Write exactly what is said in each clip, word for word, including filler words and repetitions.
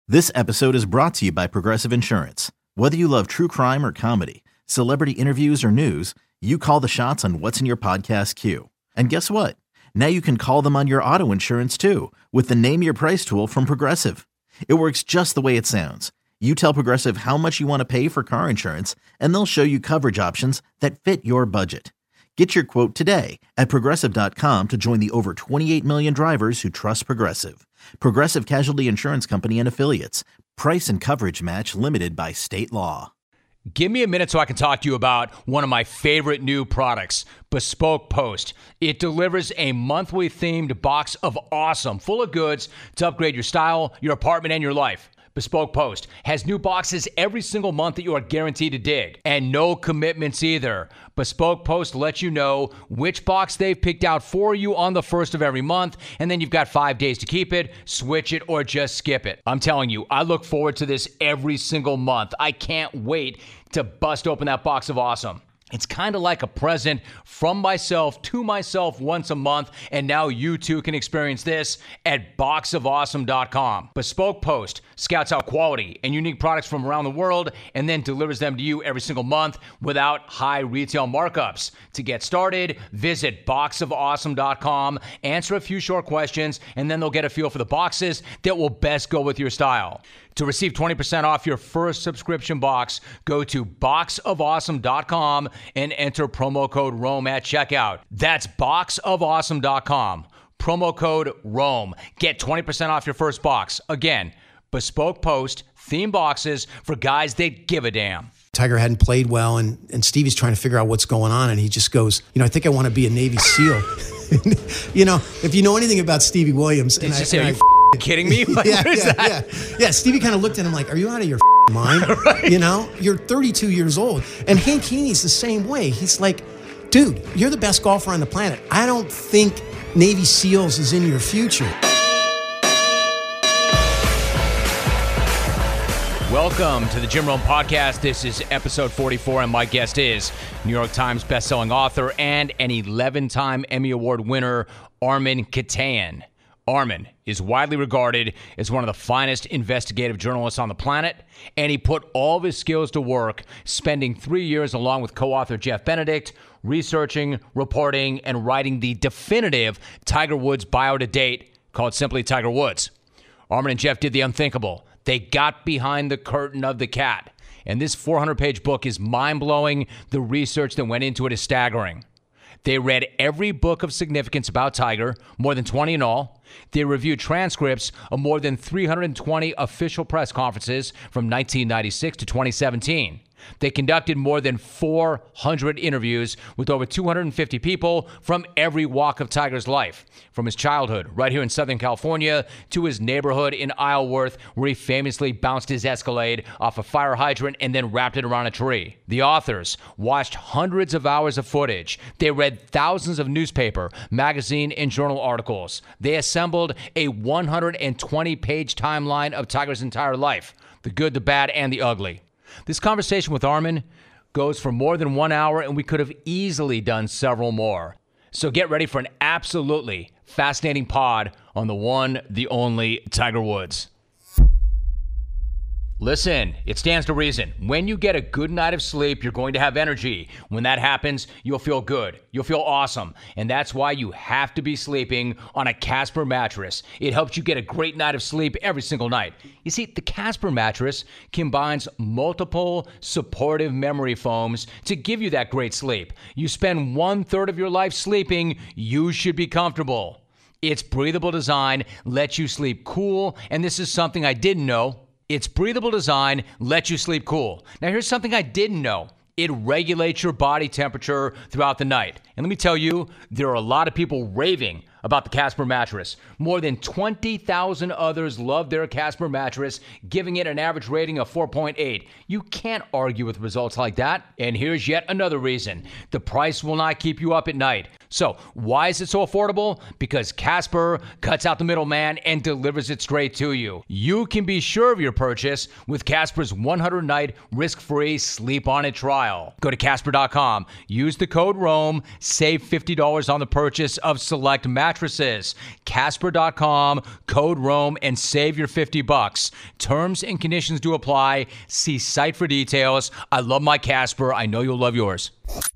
This episode is brought to you by Progressive Insurance. Whether you love true crime or comedy, celebrity interviews or news, you call the shots on what's in your podcast queue. And guess what? Now you can call them on your auto insurance too with the Name Your Price tool from Progressive. It works just the way it sounds. You tell Progressive how much you want to pay for car insurance, and they'll show you coverage options that fit your budget. Get your quote today at Progressive dot com to join the over twenty-eight million drivers who trust Progressive. Progressive Casualty Insurance Company and Affiliates. Price and coverage match limited by state law. Give me a minute so I can talk to you about one of my favorite new products, Bespoke Post. It delivers a monthly themed box of awesome, full of goods to upgrade your style, your apartment, and your life. Bespoke Post has new boxes every single month that you are guaranteed to dig, and no commitments either. Bespoke Post lets you know which box they've picked out for you on the first of every month, and then you've got five days to keep it, switch it, or just skip it. I'm telling you, I look forward to this every single month. I can't wait to bust open that box of awesome. It's kind of like a present from myself to myself once a month, and now you too can experience this at box of awesome dot com. Bespoke Post scouts out quality and unique products from around the world and then delivers them to you every single month without high retail markups. To get started, visit box of awesome dot com, answer a few short questions, and then they'll get a feel for the boxes that will best go with your style. To receive twenty percent off your first subscription box, go to box of awesome dot com and enter promo code ROME at checkout. That's box of awesome dot com. Promo code ROME. Get twenty percent off your first box. Again, Bespoke Post, theme boxes for guys that give a damn. Tiger hadn't played well, and, and Stevie's trying to figure out what's going on, and he just goes, you know, I think I want to be a Navy SEAL. You know, if you know anything about Stevie Williams. Did and you I, say, are and you I, f- kidding me? Like, yeah, what is yeah, that? yeah. Yeah, Stevie kind of looked at him like, are you out of your mind? Right. You know, you're thirty-two years old. And Hank Haney's the same way. He's like, dude, you're the best golfer on the planet. I don't think Navy SEALs is in your future. Welcome to the Jim Rome Podcast. This is episode forty-four, and my guest is New York Times bestselling author and an eleven-time Emmy Award winner, Armen Keteyian. Armen is widely regarded as one of the finest investigative journalists on the planet, and he put all of his skills to work, spending three years along with co-author Jeff Benedict, researching, reporting, and writing the definitive Tiger Woods bio to date called simply Tiger Woods. Armen and Jeff did the unthinkable. They got behind the curtain of the cat. And this four hundred page book is mind-blowing. The research that went into it is staggering. They read every book of significance about Tiger, more than twenty in all. They reviewed transcripts of more than three hundred twenty official press conferences from nineteen ninety-six to twenty seventeen. They conducted more than four hundred interviews with over two hundred fifty people from every walk of Tiger's life, from his childhood right here in Southern California to his neighborhood in Isleworth, where he famously bounced his Escalade off a fire hydrant and then wrapped it around a tree. The authors watched hundreds of hours of footage. They read thousands of newspaper, magazine, and journal articles. They assembled a one hundred twenty page timeline of Tiger's entire life, the good, the bad, and the ugly. This conversation with Armen goes for more than one hour, and we could have easily done several more. So get ready for an absolutely fascinating pod on the one, the only Tiger Woods. Listen, it stands to reason. When you get a good night of sleep, you're going to have energy. When that happens, you'll feel good. You'll feel awesome. And that's why you have to be sleeping on a Casper mattress. It helps you get a great night of sleep every single night. You see, the Casper mattress combines multiple supportive memory foams to give you that great sleep. You spend one third of your life sleeping, you should be comfortable. Its breathable design lets you sleep cool, and this is something I didn't know. Its breathable design lets you sleep cool. Now, here's something I didn't know. It regulates your body temperature throughout the night. And let me tell you, there are a lot of people raving about the Casper mattress. More than twenty thousand others love their Casper mattress, giving it an average rating of four point eight. You can't argue with results like that. And here's yet another reason. The price will not keep you up at night. So why is it so affordable? Because Casper cuts out the middleman and delivers it straight to you. You can be sure of your purchase with Casper's one hundred night risk-free sleep on it trial. Go to Casper dot com, use the code ROAM, save fifty dollars on the purchase of select mattresses. Casper dot com, code ROAM, and save your fifty bucks. Terms and conditions do apply. See site for details. I love my Casper. I know you'll love yours.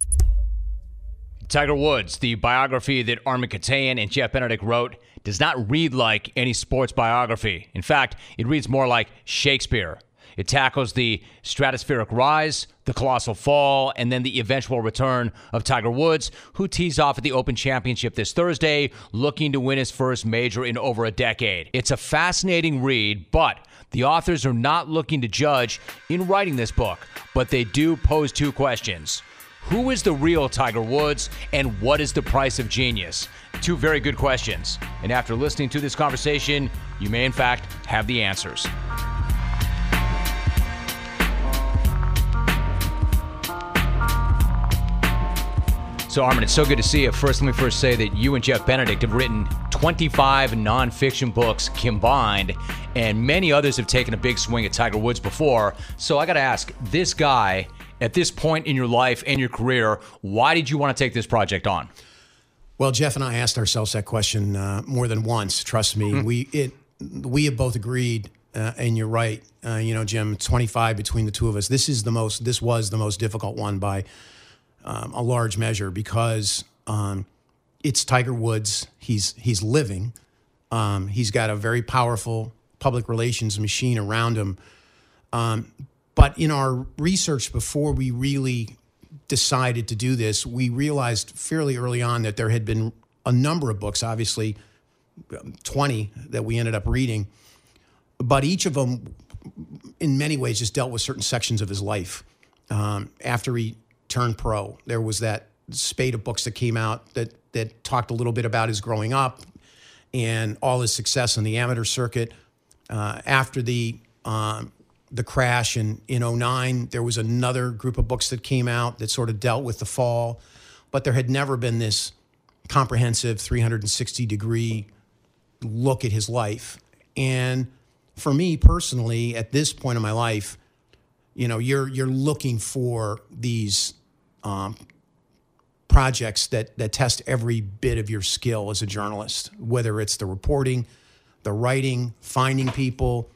Tiger Woods, the biography that Armen Keteyian and Jeff Benedict wrote, does not read like any sports biography. In fact, it reads more like Shakespeare. It tackles the stratospheric rise, the colossal fall, and then the eventual return of Tiger Woods, who tees off at the Open Championship this Thursday, looking to win his first major in over a decade. It's a fascinating read, but the authors are not looking to judge in writing this book, but they do pose two questions. Who is the real Tiger Woods, and what is the price of genius? Two very good questions. And after listening to this conversation, you may in fact have the answers. So, Armen, it's so good to see you. First, let me first say that you and Jeff Benedict have written twenty-five nonfiction books combined, and many others have taken a big swing at Tiger Woods before. So I got to ask, this guy, at this point in your life and your career, why did you want to take this project on? Well, Jeff and I asked ourselves that question uh, more than once. Trust me, mm-hmm. we it we have both agreed, uh, and you're right. Uh, you know, Jim, twenty-five between the two of us. This is the most. This was the most difficult one by um, a large measure because um, it's Tiger Woods. He's he's living. Um, he's got a very powerful public relations machine around him. Um, but in our research before we really decided to do this, we realized fairly early on that there had been a number of books, obviously twenty that we ended up reading, but each of them in many ways just dealt with certain sections of his life. Um, after he turned pro, there was that spate of books that came out that, that talked a little bit about his growing up and all his success on the amateur circuit. Uh, after the um, the crash in, in oh nine, there was another group of books that came out that sort of dealt with the fall, but there had never been this comprehensive three hundred sixty degree look at his life. And for me personally, at this point in my life, you know, you're you're looking for these um, projects that that test every bit of your skill as a journalist, whether it's the reporting, the writing, finding people,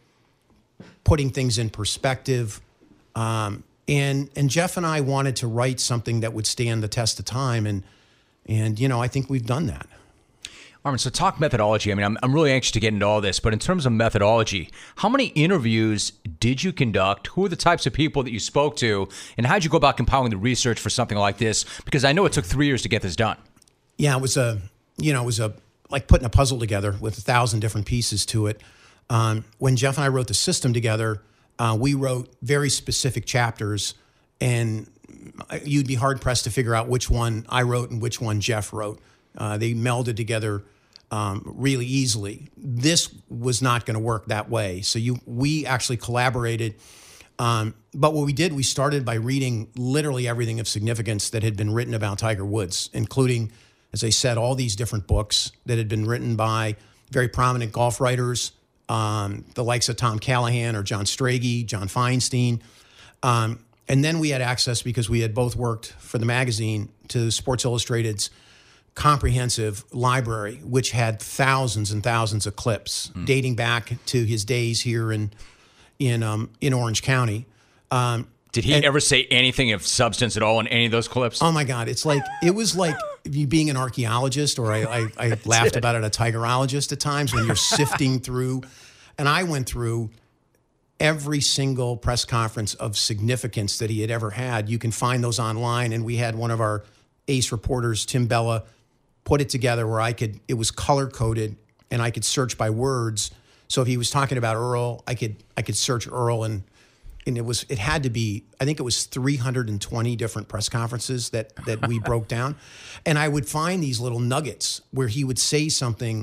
putting things in perspective. Um, and and Jeff and I wanted to write something that would stand the test of time. And, and you know, I think we've done that. Armen, so talk methodology. I mean, I'm, I'm really anxious to get into all this, but in terms of methodology, how many interviews did you conduct? Who are the types of people that you spoke to? And how did you go about compiling the research for something like this? Because I know it took three years to get this done. Yeah, it was a, you know, it was a, like putting a puzzle together with a thousand different pieces to it. Um, when Jeff and I wrote the system together, uh, we wrote very specific chapters, and you'd be hard-pressed to figure out which one I wrote and which one Jeff wrote. Uh, they melded together um, really easily. This was not going to work that way. So you, we actually collaborated. Um, but what we did, we started by reading literally everything of significance that had been written about Tiger Woods, including, as I said, all these different books that had been written by very prominent golf writers, um, the likes of Tom Callahan or John Strachey, John Feinstein. Um, and then we had access, because we had both worked for the magazine, to Sports Illustrated's comprehensive library, which had thousands and thousands of clips mm. dating back to his days here in in um, in Orange County. Um, Did he and, ever say anything of substance at all in any of those clips? Oh my God! It's like it was like you being an archaeologist, or I, I, I laughed about it, a tigerologist at times, when you're sifting through. And I went through every single press conference of significance that he had ever had. You can find those online, and we had one of our ace reporters, Tim Bella, put it together where I could, it was color coded, and I could search by words. So if he was talking about Earl, I could I could search Earl, and and it was it had to be, I think it was three hundred twenty different press conferences that that we broke down. And I would find these little nuggets where he would say something,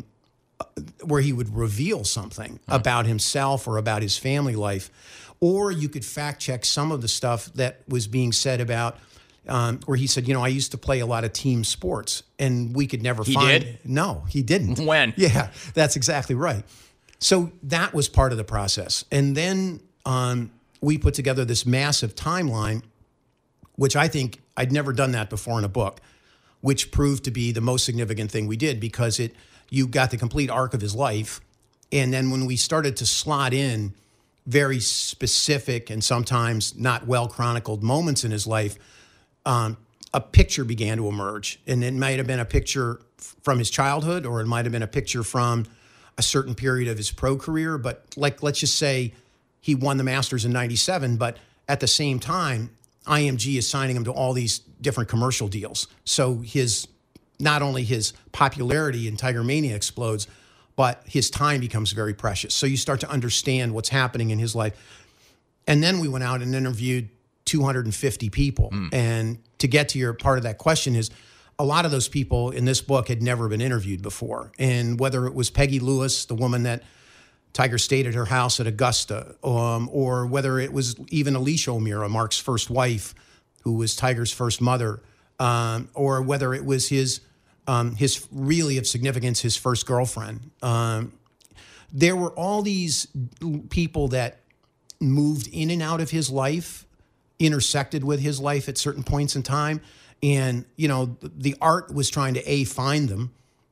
where he would reveal something huh. about himself or about his family life. Or you could fact check some of the stuff that was being said about um, where he said, you know, I used to play a lot of team sports, and we could never He find. did? No, he didn't. When? Yeah, that's exactly right. So that was part of the process. And then um, we put together this massive timeline, which I think I'd never done that before in a book, which proved to be the most significant thing we did, because it you got the complete arc of his life. And then when we started to slot in very specific and sometimes not well chronicled moments in his life, um, a picture began to emerge. And it might have been a picture from his childhood, or it might have been a picture from a certain period of his pro career. But like, let's just say he won the Masters in ninety-seven, but at the same time, I M G is signing him to all these different commercial deals. So his, not only his popularity in Tiger Mania explodes, but his time becomes very precious. So you start to understand what's happening in his life. And then we went out and interviewed two hundred fifty people. Mm. And to get to your part of that question is, a lot of those people in this book had never been interviewed before. And whether it was Peggy Lewis, the woman that Tiger stayed at her house at Augusta, um, or whether it was even Alicia O'Meara, Mark's first wife, who was Tiger's first mother, um, or whether it was his, um, his really of significance, his first girlfriend. Um, there were all these people that moved in and out of his life, intersected with his life at certain points in time. And, you know, the art was trying to, A, find them,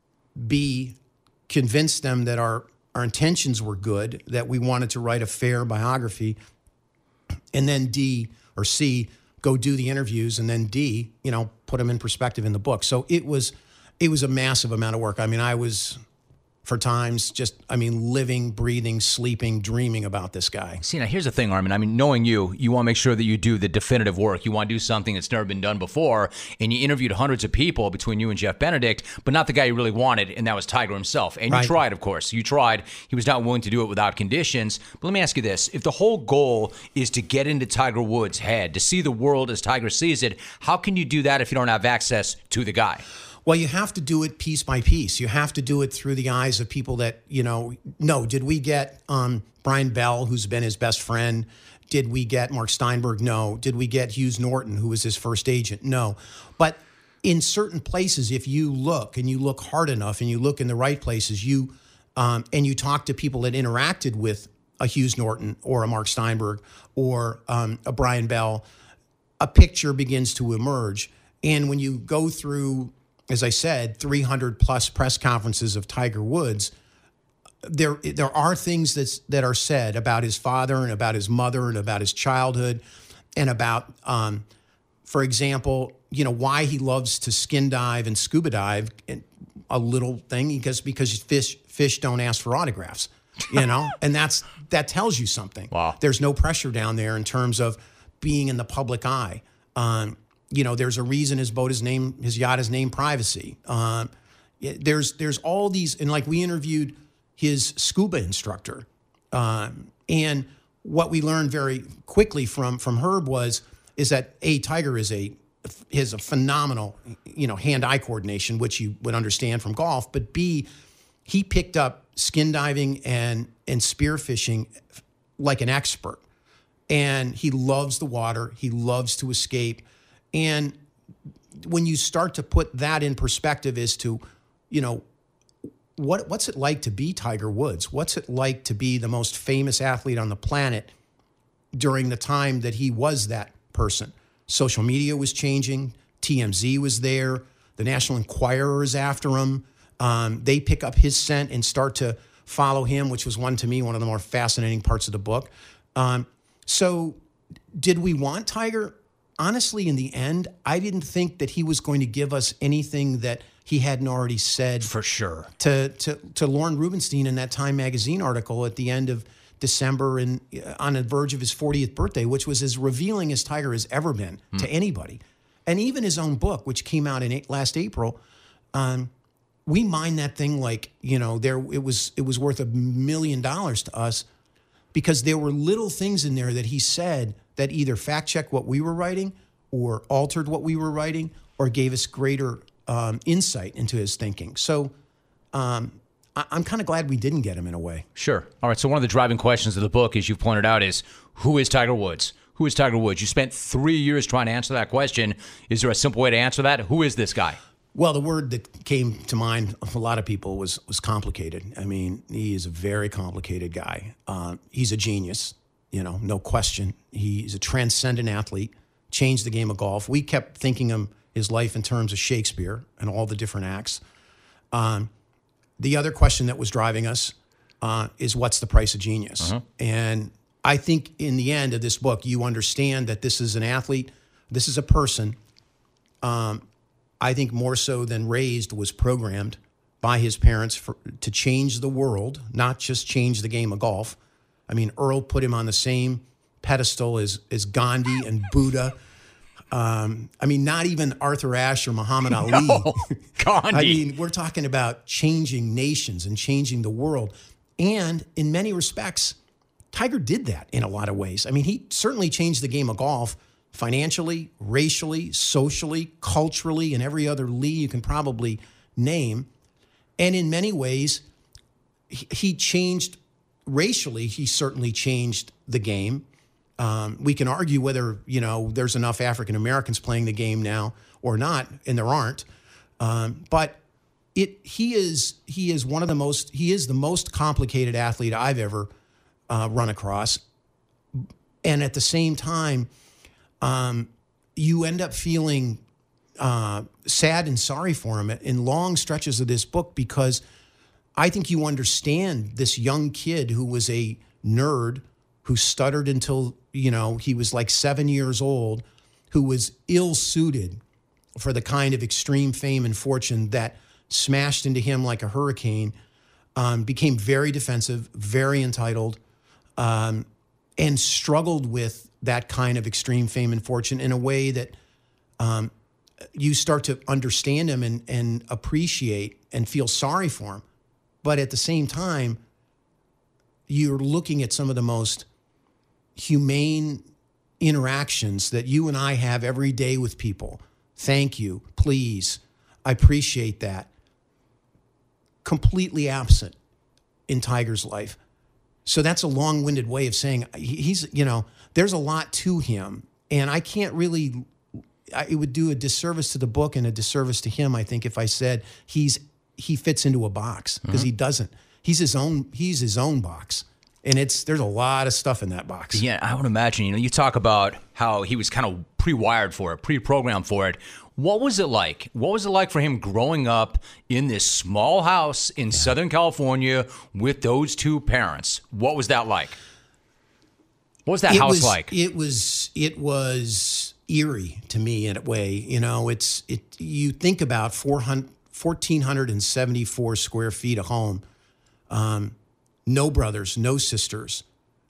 B, convince them that our Our intentions were good, that we wanted to write a fair biography, and then D or C, go do the interviews, and then D, you know, put them in perspective in the book. So it was, it was a massive amount of work. I mean, I was, for times, just, I mean, living, breathing, sleeping, dreaming about this guy. See, now here's the thing, Armin. I mean, knowing you, you want to make sure that you do the definitive work. You want to do something that's never been done before, and you interviewed hundreds of people between you and Jeff Benedict, but not the guy you really wanted, and that was Tiger himself. And Right. you tried, of course. You tried. He was not willing to do it without conditions. But let me ask you this. If the whole goal is to get into Tiger Woods' head, to see the world as Tiger sees it, how can you do that if you don't have access to the guy? Well, you have to do it piece by piece. You have to do it through the eyes of people that, you know, no, did we get um, Brian Bell, who's been his best friend? Did we get Mark Steinberg? No. Did we get Hughes Norton, who was his first agent? No. But in certain places, if you look and you look hard enough and you look in the right places, you um, and you talk to people that interacted with a Hughes Norton or a Mark Steinberg or um, a Brian Bell, a picture begins to emerge. And when you go through, as I said, three hundred plus press conferences of Tiger Woods, there there are things that's, that are said about his father and about his mother and about his childhood and about, um, for example, you know, why he loves to skin dive and scuba dive. And a little thing, because because fish fish don't ask for autographs, you know, and that's that tells you something. Wow. There's no pressure down there in terms of being in the public eye. Um, You know, there's a reason his boat is named, his yacht is named Privacy. Um, there's there's all these, and like we interviewed his scuba instructor, um, and what we learned very quickly from from Herb was is that a Tiger is a has a phenomenal, you know, hand-eye coordination, which you would understand from golf, but B, he picked up skin diving and and spearfishing like an expert, and he loves the water, he loves to escape. And when you start to put that in perspective as to, you know, what what's it like to be Tiger Woods? What's it like to be the most famous athlete on the planet during the time that he was that person? Social media was changing. T M Z was there. The National Enquirer is after him. Um, they pick up his scent and start to follow him, which was one, to me, one of the more fascinating parts of the book. Um, so did we want Tiger? Honestly, in the end, I didn't think that he was going to give us anything that he hadn't already said. For sure. To to to Lauren Rubenstein in that Time magazine article at the end of December and on the verge of his fortieth birthday, which was as revealing as Tiger has ever been hmm. to anybody. And even his own book, which came out in eight, last April, um, we mined that thing like, you know, there it was it was worth a million dollars to us, because there were little things in there that he said that either fact-checked what we were writing or altered what we were writing or gave us greater um, insight into his thinking. So um, I- I'm kind of glad we didn't get him in a way. Sure. All right, so one of the driving questions of the book, as you've pointed out, is who is Tiger Woods? Who is Tiger Woods? You spent three years trying to answer that question. Is there a simple way to answer that? Who is this guy? Well, the word that came to mind of a lot of people was was complicated. I mean, he is a very complicated guy. Uh, he's a genius, you know, no question. He's a transcendent athlete, changed the game of golf. We kept thinking of his life in terms of Shakespeare and all the different acts. Um, the other question that was driving us uh, is what's the price of genius? Uh-huh. And I think in the end of this book, you understand that this is an athlete, this is a person, um, I think more so than raised, was programmed by his parents for, to change the world, not just change the game of golf. I mean, Earl put him on the same pedestal as, as Gandhi and Buddha. Um, I mean, not even Arthur Ashe or Muhammad Ali. No, Gandhi. I mean, we're talking about changing nations and changing the world. And in many respects, Tiger did that in a lot of ways. I mean, he certainly changed the game of golf financially, racially, socially, culturally, and every other league you can probably name. And in many ways, he, he changed racially. He certainly changed the game. Um, we can argue whether, you know, there's enough African Americans playing the game now or not, and there aren't. Um, but it he is he is one of the most he is the most complicated athlete I've ever uh, run across. And at the same time, um, you end up feeling uh, sad and sorry for him in long stretches of this book, because I think you understand this young kid who was a nerd, who stuttered until, you know, he was like seven years old, who was ill-suited for the kind of extreme fame and fortune that smashed into him like a hurricane, um, became very defensive, very entitled, um, and struggled with that kind of extreme fame and fortune in a way that um, you start to understand him and, and appreciate and feel sorry for him. But at the same time, you're looking at some of the most humane interactions that you and I have every day with people. Thank you, please, I appreciate that. Completely absent in Tiger's life. So that's a long-winded way of saying he's, you know, there's a lot to him. And I can't really, I, it would do a disservice to the book and a disservice to him, I think, if I said he's he fits into a box, because mm-hmm. he doesn't. He's his own, he's his own box. And it's there's a lot of stuff in that box. Yeah, I would imagine, you know, you talk about how he was kind of pre-wired for it, pre-programmed for it. What was it like? What was it like for him growing up in this small house in yeah. Southern California with those two parents? What was that like? What was that it house was, like? It was it was eerie to me in a way. You know, it's it. You think about four hundred, one thousand four hundred seventy-four square feet of home. Um, no brothers, no sisters,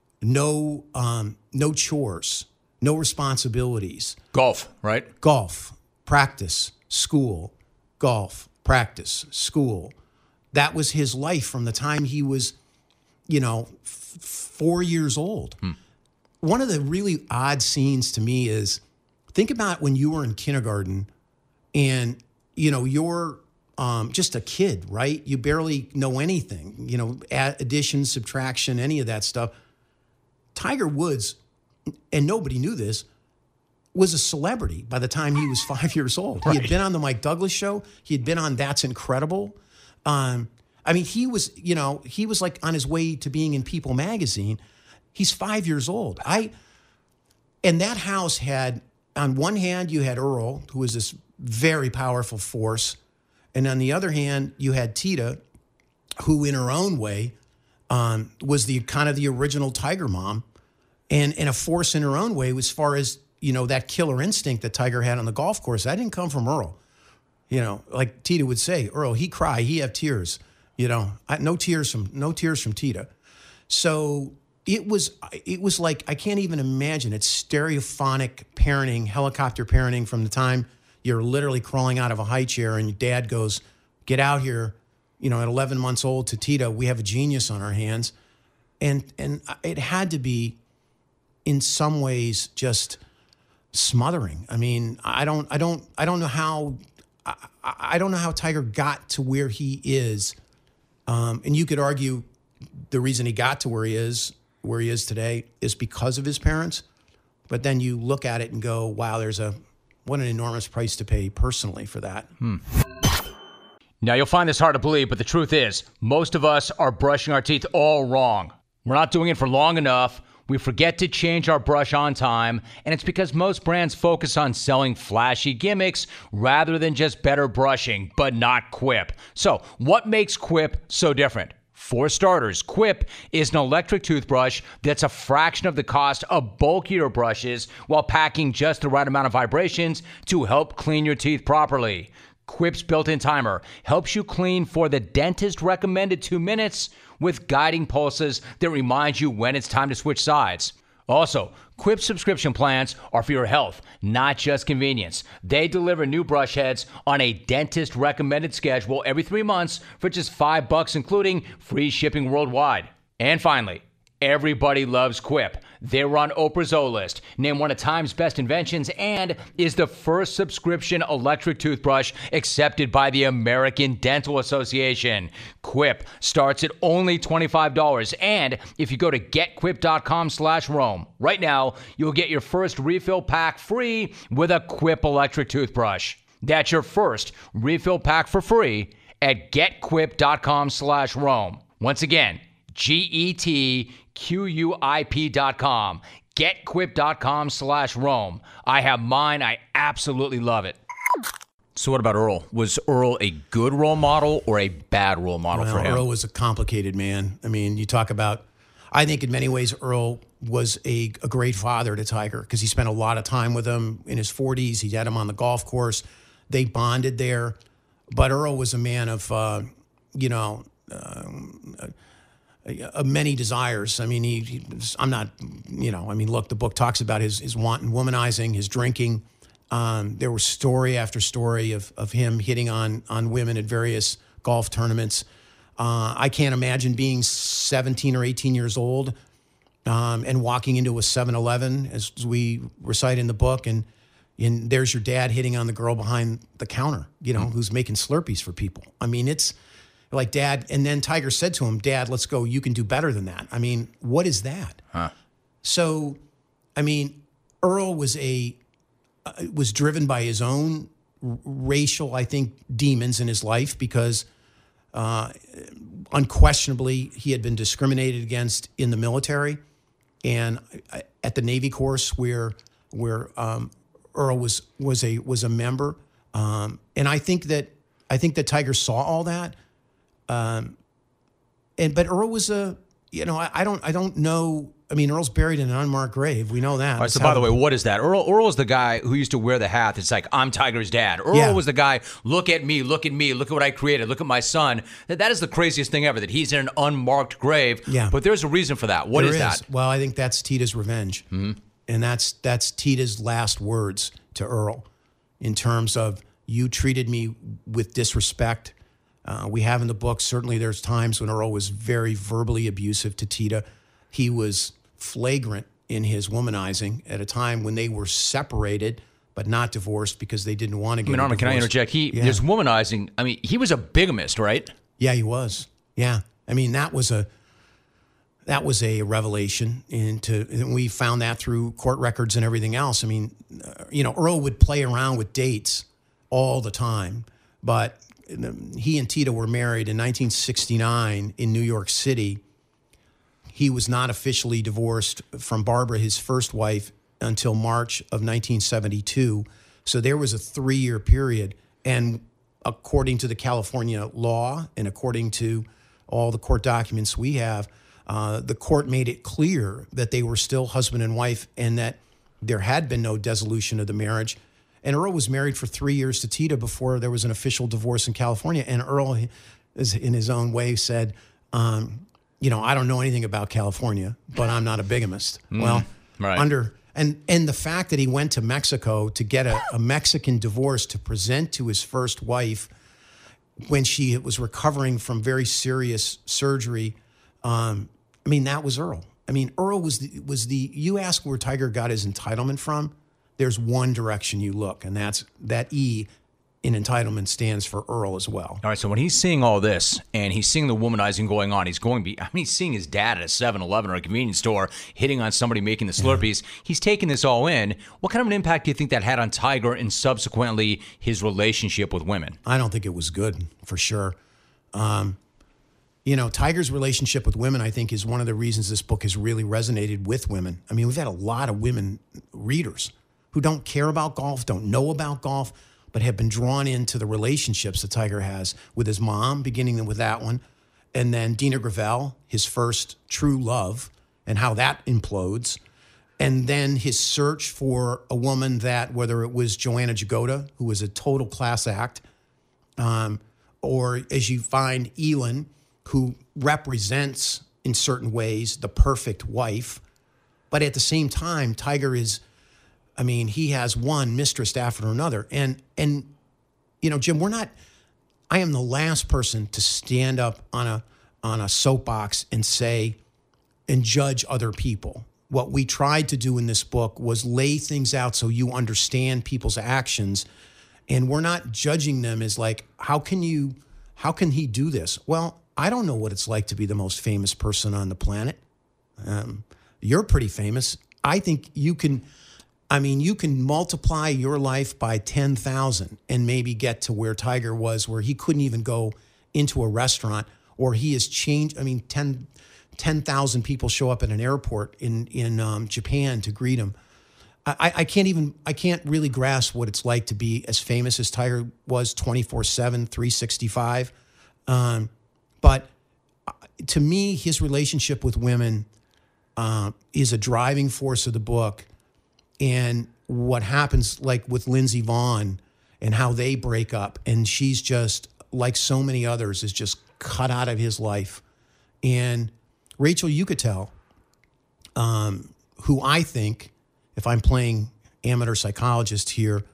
no um, no chores, no responsibilities. Golf, right? Golf, practice, school, golf, practice, school. That was his life from the time he was, you know, f- four years old. Hmm. One of the really odd scenes to me is, think about when you were in kindergarten and, you know, you're um, just a kid, right? You barely know anything, you know, addition, subtraction, any of that stuff. Tiger Woods, and nobody knew this, was a celebrity by the time he was five years old. Right. He had been on the Mike Douglas show. He had been on That's Incredible. Um, I mean, he was, you know, he was like on his way to being in People magazine. He's five years old. I, and that house had, on one hand, you had Earl, who was this very powerful force. And on the other hand, you had Tita, who in her own way um, was the kind of the original Tiger mom, and, and a force in her own way as far as, you know, that killer instinct that Tiger had on the golf course. That didn't come from Earl. You know, like Tita would say, Earl, he cry, he have tears. You know, I, no tears from no tears from Tita. So it was it was like, I can't even imagine. It's stereophonic parenting, helicopter parenting from the time you're literally crawling out of a high chair and your dad goes, get out here, you know, at eleven months old to Tita, we have a genius on our hands. And and it had to be in some ways just smothering. I mean, I don't I don't I don't know how I, I don't know how Tiger got to where he is. Um, and you could argue the reason he got to where he is, where he is today, is because of his parents. but then you look at it and go, wow, there's a, what an enormous price to pay personally for that. Hmm. Now, you'll find this hard to believe, but the truth is, most of us are brushing our teeth all wrong. We're not doing it for long enough. We forget to change our brush on time, and it's because most brands focus on selling flashy gimmicks rather than just better brushing, but not Quip. So, what makes Quip so different? For starters, Quip is an electric toothbrush that's a fraction of the cost of bulkier brushes while packing just the right amount of vibrations to help clean your teeth properly. Quip's built-in timer helps you clean for the dentist-recommended two minutes with guiding pulses that remind you when it's time to switch sides. Also, Quip subscription plans are for your health, not just convenience. They deliver new brush heads on a dentist-recommended schedule every three months for just five bucks, including free shipping worldwide. And finally, everybody loves Quip. They were on Oprah's O List, named one of Time's best inventions, and is the first subscription electric toothbrush accepted by the American Dental Association. Quip starts at only twenty-five dollars, and if you go to getquip.com slash Rome, right now, you'll get your first refill pack free with a Quip electric toothbrush. That's your first refill pack for free at getquip.com slash Rome. Once again, G E T Q U I P dot com. getquip.com slash Rome. I have mine. I absolutely love it. So what about Earl? Was Earl a good role model or a bad role model well, for him? Earl was a complicated man. I mean, you talk about, I think in many ways Earl was a, a great father to Tiger because he spent a lot of time with him in his forties. He had him on the golf course. They bonded there. But Earl was a man of, uh, you know, um, uh, Uh, many desires. I mean, he, he, I'm not, you know, I mean, look, the book talks about his, his wanton womanizing, his drinking. Um, there was story after story of, of him hitting on, on women at various golf tournaments. Uh, I can't imagine being seventeen or eighteen years old um, and walking into a seven eleven, as we recite in the book, and, and there's your dad hitting on the girl behind the counter, you know, mm-hmm. who's making Slurpees for people. I mean, it's, like, Dad, and then Tiger said to him, Dad, let's go. You can do better than that. I mean, what is that? Huh. So, I mean, Earl was a uh, was driven by his own r- racial, I think, demons in his life because uh, unquestionably he had been discriminated against in the military and at the Navy course where where um, Earl was was a was a member. Um, and I think that I think that Tiger saw all that. Um, and but Earl was a, you know, I, I don't, I don't know. I mean, Earl's buried in an unmarked grave. We know that. All right, so by the way, what is that? Earl, Earl is the guy who used to wear the hat. It's like, I'm Tiger's dad. Earl yeah. was the guy, look at me, look at me, look at what I created, look at my son. That, that is the craziest thing ever, that he's in an unmarked grave. Yeah. But there's a reason for that. What there is, is that? Well, I think that's Tita's revenge. Mm-hmm. And that's, that's Tita's last words to Earl in terms of, you treated me with disrespect. Uh, we have in the book, certainly there's times when Earl was very verbally abusive to Tita. He was flagrant in his womanizing at a time when they were separated but not divorced because they didn't want to get I mean, Armin, can I interject? He, yeah. There's womanizing. I mean, he was a bigamist, right? Yeah, he was. Yeah. I mean, that was a that was a revelation. Into, and we found that through court records and everything else. I mean, uh, you know, Earl would play around with dates all the time, but he and Tita were married in nineteen sixty-nine in New York City. He was not officially divorced from Barbara, his first wife, until March of nineteen seventy-two. So there was a three-year period. And according to the California law and according to all the court documents we have, uh, the court made it clear that they were still husband and wife and that there had been no dissolution of the marriage. And Earl was married for three years to Tita before there was an official divorce in California. And Earl, in his own way, said, um, you know, I don't know anything about California, but I'm not a bigamist. Mm, well, right. under and and the fact that he went to Mexico to get a, a Mexican divorce to present to his first wife when she was recovering from very serious surgery, um, I mean, that was Earl. I mean, Earl was the, was the, you ask where Tiger got his entitlement from, there's one direction you look, and that's that E in entitlement stands for Earl as well. All right, so when he's seeing all this and he's seeing the womanizing going on, he's going, be, I mean, he's seeing his dad at a seven eleven or a convenience store hitting on somebody making the Slurpees. Yeah. He's taking this all in. What kind of an impact do you think that had on Tiger and subsequently his relationship with women? I don't think it was good, for sure. Um, you know, Tiger's relationship with women, I think, is one of the reasons this book has really resonated with women. I mean, we've had a lot of women readers who don't care about golf, don't know about golf, but have been drawn into the relationships that Tiger has with his mom, beginning with that one, and then Dina Gravel, his first true love, and how that implodes, and then his search for a woman that, whether it was Joanna Jagoda, who was a total class act, um, or as you find Elin, who represents in certain ways the perfect wife, but at the same time, Tiger is, I mean, he has one mistress after another. And, and you know, Jim, we're not, I am the last person to stand up on a, on a soapbox and say, and judge other people. What we tried to do in this book was lay things out so you understand people's actions. And we're not judging them as like, how can you, how can he do this? Well, I don't know what it's like to be the most famous person on the planet. Um, you're pretty famous. I think you can... I mean, you can multiply your life by ten thousand and maybe get to where Tiger was, where he couldn't even go into a restaurant, or he has changed. I mean, ten thousand people show up at an airport in, in um, Japan to greet him. I, I can't even, I can't really grasp what it's like to be as famous as Tiger was twenty-four seven, three sixty-five. Um, but to me, his relationship with women uh, is a driving force of the book. And what happens, like with Lindsey Vonn and how they break up, and she's just, like so many others, is just cut out of his life. And Rachel Uchitel, um, who I think, if I'm playing amateur psychologist here,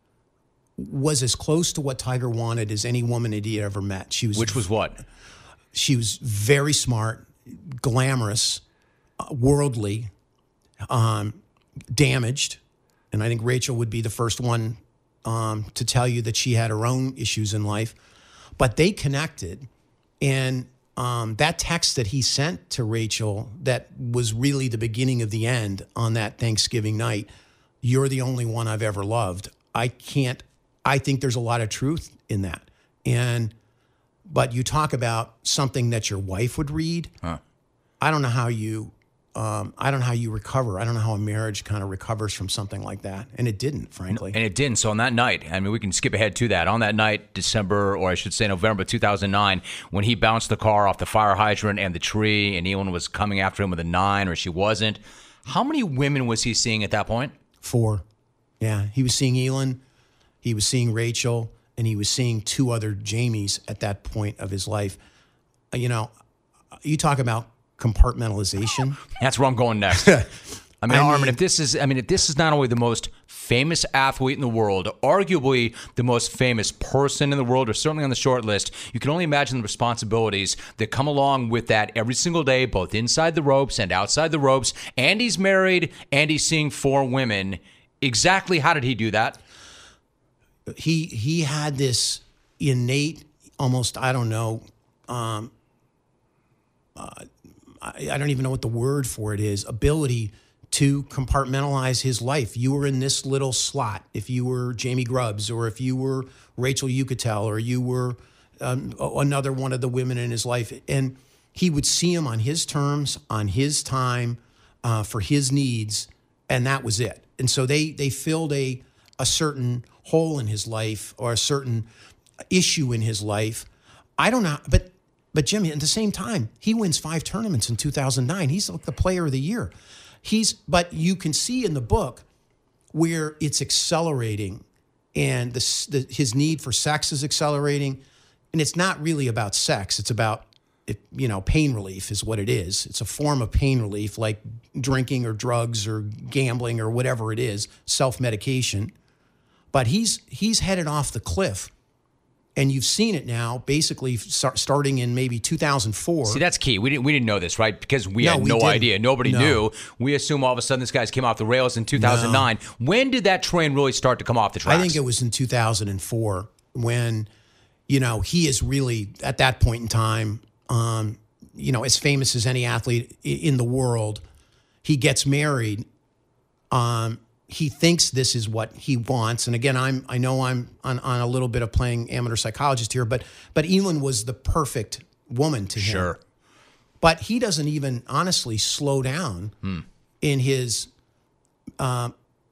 was as close to what Tiger wanted as any woman that he had ever met. She was, Which was what? She was very smart, glamorous, uh, worldly, um, damaged, and I think Rachel would be the first one um, to tell you that she had her own issues in life, but they connected, and um, that text that he sent to Rachel that was really the beginning of the end on that Thanksgiving night, "You're the only one I've ever loved." I can't, I think there's a lot of truth in that. And, but you talk about something that your wife would read. Huh. I don't know how you, Um, I don't know how you recover. I don't know how a marriage kind of recovers from something like that. And it didn't, frankly. And it didn't. So on that night, I mean, we can skip ahead to that. On that night, December, or I should say November two thousand nine, when he bounced the car off the fire hydrant and the tree, and Elin was coming after him with a nine, or she wasn't. How many women was he seeing at that point? Four. Yeah. He was seeing Elin, he was seeing Rachel, and he was seeing two other Jamies at that point of his life. You know, you talk about compartmentalization. That's where I'm going next. I mean, I Armin, mean, if this is, I mean, if this is not only the most famous athlete in the world, arguably the most famous person in the world, or certainly on the short list, you can only imagine the responsibilities that come along with that every single day, both inside the ropes and outside the ropes. And he's married, and he's seeing four women. Exactly how did he do that? He he had this innate, almost, I don't know, um, uh, I, I don't even know what the word for it is, ability to compartmentalize his life. You were in this little slot. If you were Jamie Grubbs, or if you were Rachel Uchitel, or you were um, another one of the women in his life, and he would see them on his terms, on his time, uh, for his needs, and that was it. And so they they filled a a certain hole in his life, or a certain issue in his life. I don't know, but but Jimmy, at the same time, he wins five tournaments in two thousand nine. He's like the player of the year. He's, but you can see in the book where it's accelerating, and the, the, his need for sex is accelerating, and it's not really about sex. It's about, it, you know, pain relief is what it is. It's a form of pain relief, like drinking or drugs or gambling or whatever it is, self-medication. But he's he's headed off the cliff. And you've seen it now, basically start, starting in maybe two thousand four. See, that's key. We didn't we didn't know this, right? Because we no, had we no didn't. idea. Nobody no. knew. We assume all of a sudden this guy's came off the rails in two thousand nine. No. When did that train really start to come off the tracks? I think it was in two thousand four. when, you know, he is really, at that point in time, um, you know, as famous as any athlete in the world. He gets married. Um, he thinks this is what he wants. And again, I'm I know I'm on, on a little bit of playing amateur psychologist here, but but Elin was the perfect woman to him. Sure. But he doesn't even honestly slow down hmm. in his uh,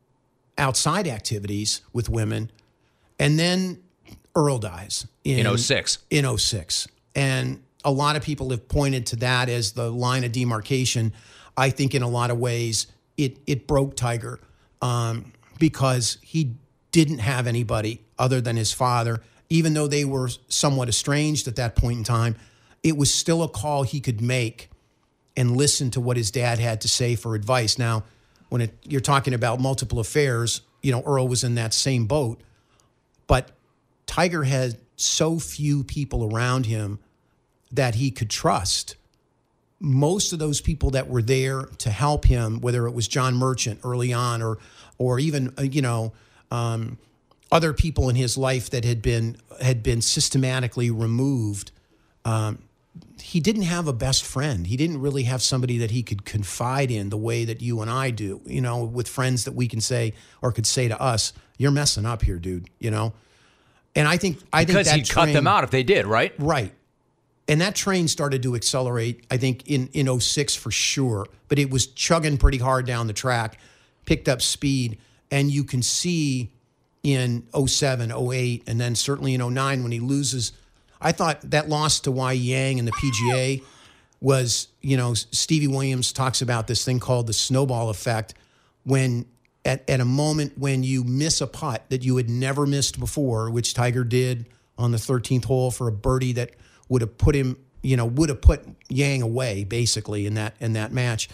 outside activities with women. And then Earl dies. In, in oh six. In oh six. And a lot of people have pointed to that as the line of demarcation. I think in a lot of ways it it broke Tiger um, because he didn't have anybody other than his father. Even though they were somewhat estranged at that point in time, it was still a call he could make and listen to what his dad had to say for advice. Now, when it, you're talking about multiple affairs, you know, Earl was in that same boat. But Tiger had so few people around him that he could trust. Most of those people that were there to help him, whether it was John Merchant early on or or even, uh, you know, um, other people in his life that had been had been systematically removed, um, he didn't have a best friend. He didn't really have somebody that he could confide in the way that you and I do, you know, with friends that we can say or could say to us, you're messing up here, dude, you know? And I think I because think that he'd cut train, them out if they did, right? Right. And that train started to accelerate, I think, in, in oh six for sure. But it was chugging pretty hard down the track, picked up speed. And you can see in oh seven, oh eight, and then certainly in oh nine when he loses. I thought that loss to Wai Yang in the P G A was, you know, Stevie Williams talks about this thing called the snowball effect. When at, at a moment when you miss a putt that you had never missed before, which Tiger did on the thirteenth hole for a birdie that would have put him, you know, would have put Yang away basically in that in that match.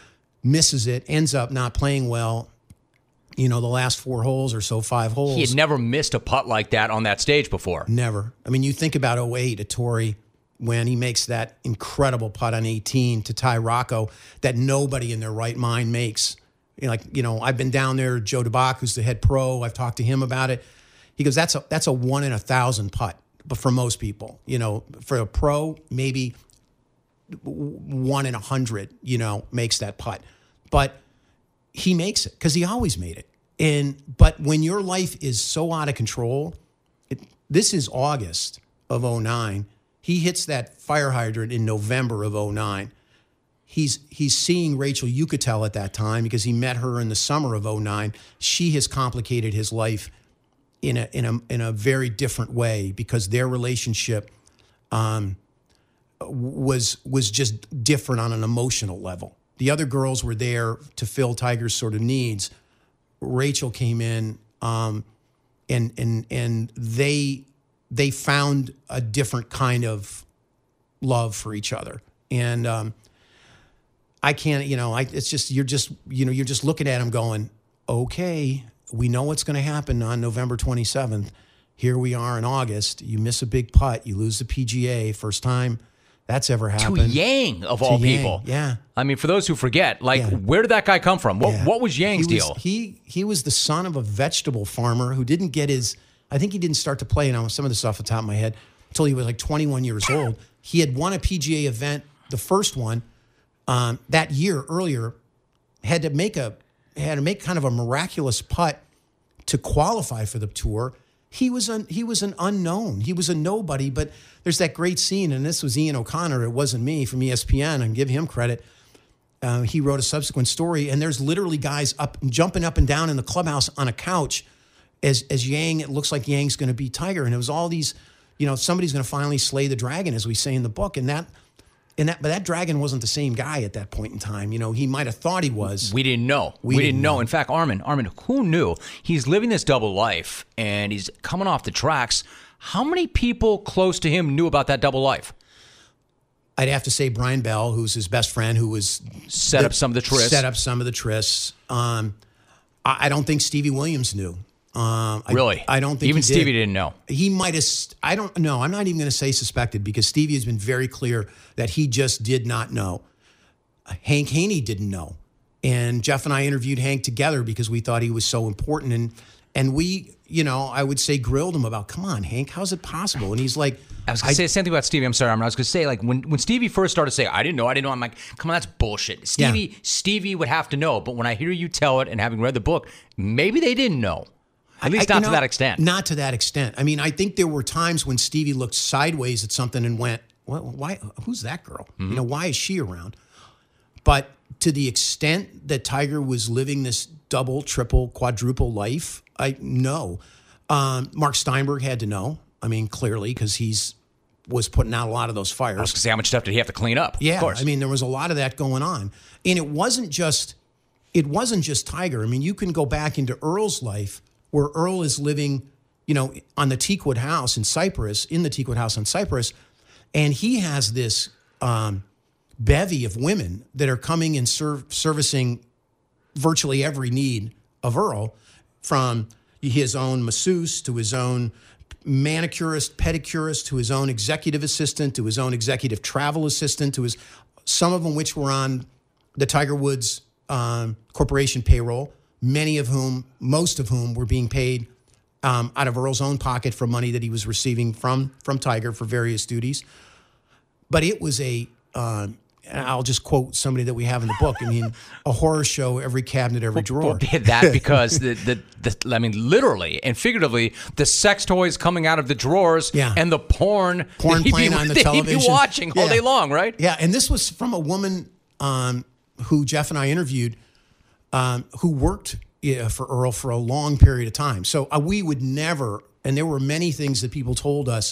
Misses it, ends up not playing well. You know, the last four holes or so, five holes. He had never missed a putt like that on that stage before. Never. I mean, you think about oh eight at Torrey when he makes that incredible putt on eighteen to tie Rocco that nobody in their right mind makes. You know, like, you know, I've been down there, Joe DeBach, who's the head pro. I've talked to him about it. He goes, that's a that's a one in a thousand putt. But for most people, you know, for a pro, maybe one in a hundred, you know, makes that putt. But he makes it because he always made it. And but when your life is so out of control, it, this is August of oh nine. He hits that fire hydrant in November of oh nine. He's he's seeing Rachel Yucatel at that time because he met her in the summer of oh nine. She has complicated his life in a in a in a very different way because their relationship um, was was just different on an emotional level. The other girls were there to fill Tiger's sort of needs. Rachel came in, um, and and and they they found a different kind of love for each other. And um, I can't, you know, I it's just you're just you know you're just looking at him going, okay. We know what's going to happen on November twenty-seventh. Here we are in August. You miss a big putt. You lose the P G A. First time that's ever happened. To Yang, of to all Yang, people. Yeah. I mean, for those who forget, like, yeah. where did that guy come from? What, yeah. what was Yang's he was, deal? He he was the son of a vegetable farmer who didn't get his, I think he didn't start to play, you know, some of this off the top of my head, until he was like twenty-one years old. He had won a P G A event, the first one, um, that year earlier, had to make a, had to make kind of a miraculous putt to qualify for the tour. He was an he was an unknown. He was a nobody. But there's that great scene, and this was Ian O'Connor. It wasn't me, from E S P N. And give him credit. Uh, he wrote a subsequent story, and there's literally guys up jumping up and down in the clubhouse on a couch as as Yang. It looks like Yang's going to beat Tiger, and it was all these, you know, somebody's going to finally slay the dragon, as we say in the book, and that. And that, but that dragon wasn't the same guy at that point in time. You know, he might have thought he was. We didn't know. We, we didn't, didn't know. know. In fact, Armin, Armin, who knew? He's living this double life, and he's coming off the tracks. How many people close to him knew about that double life? I'd have to say Brian Bell, who's his best friend, who was set the, up some of the trysts. Set up some of the trysts. Um, I, I don't think Stevie Williams knew. Um, really? I, I don't think even he Stevie did. didn't know. He might have. I don't know. I'm not even going to say suspected because Stevie has been very clear that he just did not know. Hank Haney didn't know, and Jeff and I interviewed Hank together because we thought he was so important. And And we, you know, I would say grilled him about, come on, Hank, how's it possible? And he's like, I was going to say the same thing about Stevie. I'm sorry, Armin. I was going to say, like, when, when Stevie first started saying, I didn't know, I didn't know, I'm like, come on, that's bullshit. Stevie Yeah. Stevie would have to know. But when I hear you tell it and having read the book, maybe they didn't know. At least I- not you to know, that extent. Not to that extent. I mean, I think there were times when Stevie looked sideways at something and went, well, why? Who's that girl? Mm-hmm. You know, why is she around? But to the extent that Tiger was living this double, triple, quadruple life, I know. Um, Mark Steinberg had to know. I mean, clearly, because he's was putting out a lot of those fires. I was going to say, how much stuff did he have to clean up? Yeah, of course. I mean, there was a lot of that going on, and it wasn't just it wasn't just Tiger. I mean, you can go back into Earl's life, where Earl is living, you know, on the Teakwood house in Cyprus, in the Teakwood house in Cyprus, and he has this um, bevy of women that are coming and serv- servicing virtually every need of Earl, from his own masseuse to his own manicurist, pedicurist, to his own executive assistant, to his own executive travel assistant, to his some of them which were on the Tiger Woods um, Corporation payroll, many of whom, most of whom, were being paid um, out of Earl's own pocket for money that he was receiving from from Tiger for various duties. But it was a, uh, I'll just quote somebody that we have in the book. I mean, a horror show, every cabinet, every drawer. Well, that because the, the the I mean, literally and figuratively, the sex toys coming out of the drawers, Yeah. and the porn, Porn that he'd playing be, on the that television. he'd be watching all Yeah. day long, right? Yeah, and this was from a woman um, who Jeff and I interviewed, um, who worked yeah, for Earl for a long period of time. So uh, we would never, and there were many things that people told us.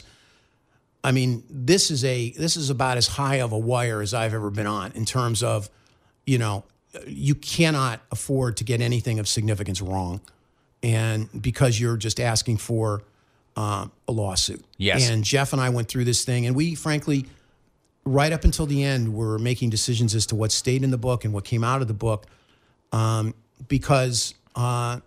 I mean, this is a this is about as high of a wire as I've ever been on in terms of, you know, you cannot afford to get anything of significance wrong, and because you're just asking for uh, a lawsuit. Yes. And Jeff and I went through this thing, and we frankly, right up until the end, were making decisions as to what stayed in the book and what came out of the book, um, because uh,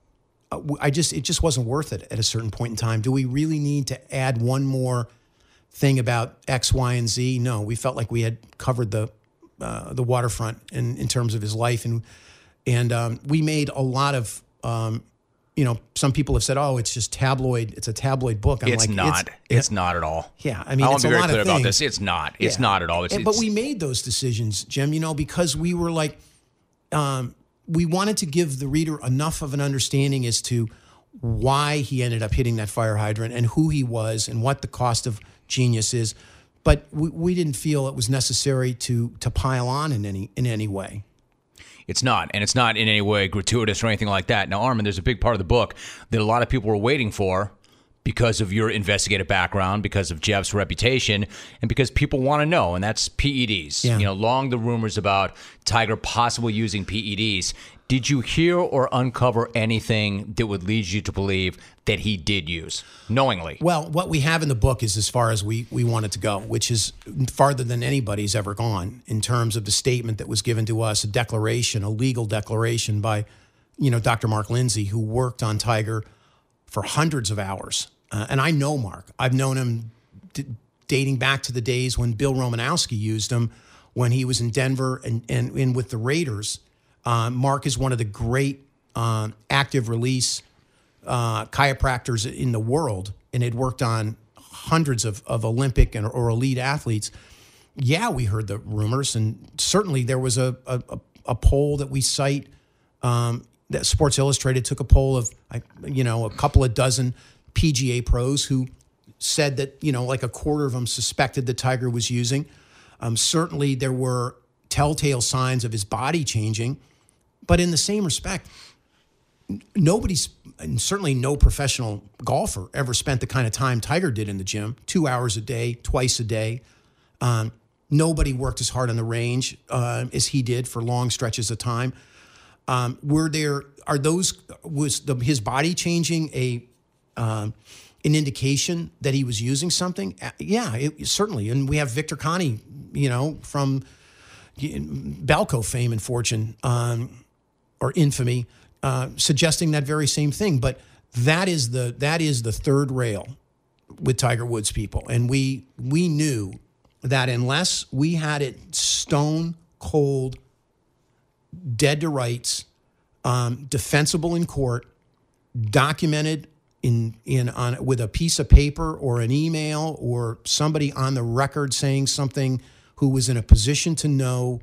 I just it just wasn't worth it at a certain point in time. Do we really need to add one more thing about X, Y, and Z? No, we felt like we had covered the uh, the waterfront in, in terms of his life, and and um, we made a lot of um, you know, some people have said, oh, it's just tabloid. It's a tabloid book. I'm It's like, not. It's, it's not at all. Yeah, I mean, I want it's to be a very lot clear of about things. this. It's not. It's Yeah. not at all. It's, And- it's, but we made those decisions, Jim, you know, because we were like, um, we wanted to give the reader enough of an understanding as to why he ended up hitting that fire hydrant and who he was and what the cost of genius is. But we, we didn't feel it was necessary to to pile on in any in any way. It's not, and it's not in any way gratuitous or anything like that. Now, Armin, there's a big part of the book that a lot of people were waiting for because of your investigative background, because of Jeff's reputation, and because people want to know, and that's P E Ds. Yeah. You know, long the rumors about Tiger possibly using P E Ds. Did you hear or uncover anything that would lead you to believe that he did use, knowingly? Well, what we have in the book is as far as we, we wanted to go, which is farther than anybody's ever gone in terms of the statement that was given to us, a declaration, a legal declaration by, you know, Doctor Mark Lindsay, who worked on Tiger for hundreds of hours. Uh, and I know Mark. I've known him d- dating back to the days when Bill Romanowski used him when he was in Denver and, and, and with the Raiders. Uh, Mark is one of the great uh, active release uh, chiropractors in the world, and had worked on hundreds of, of Olympic and or elite athletes. Yeah, we heard the rumors, and certainly there was a a, a poll that we cite um, that Sports Illustrated took a poll of, you know, a couple of dozen P G A pros who said that, you know, like a quarter of them suspected that Tiger was using. Um, certainly there were telltale signs of his body changing. But in the same respect, nobody's, and certainly no professional golfer ever spent the kind of time Tiger did in the gym, two hours a day, twice a day. Um, nobody worked as hard on the range uh, as he did for long stretches of time. Um, were there, are those, was the, his body changing a, um, an indication that he was using something? Uh, yeah, it, certainly. And we have Victor Connie, you know, from Balco fame and fortune, um, or infamy, uh, suggesting that very same thing. But that is the that is the third rail with Tiger Woods people, and we we knew that unless we had it stone cold, dead to rights, um, defensible in court, documented in in on with a piece of paper or an email or somebody on the record saying something who was in a position to know,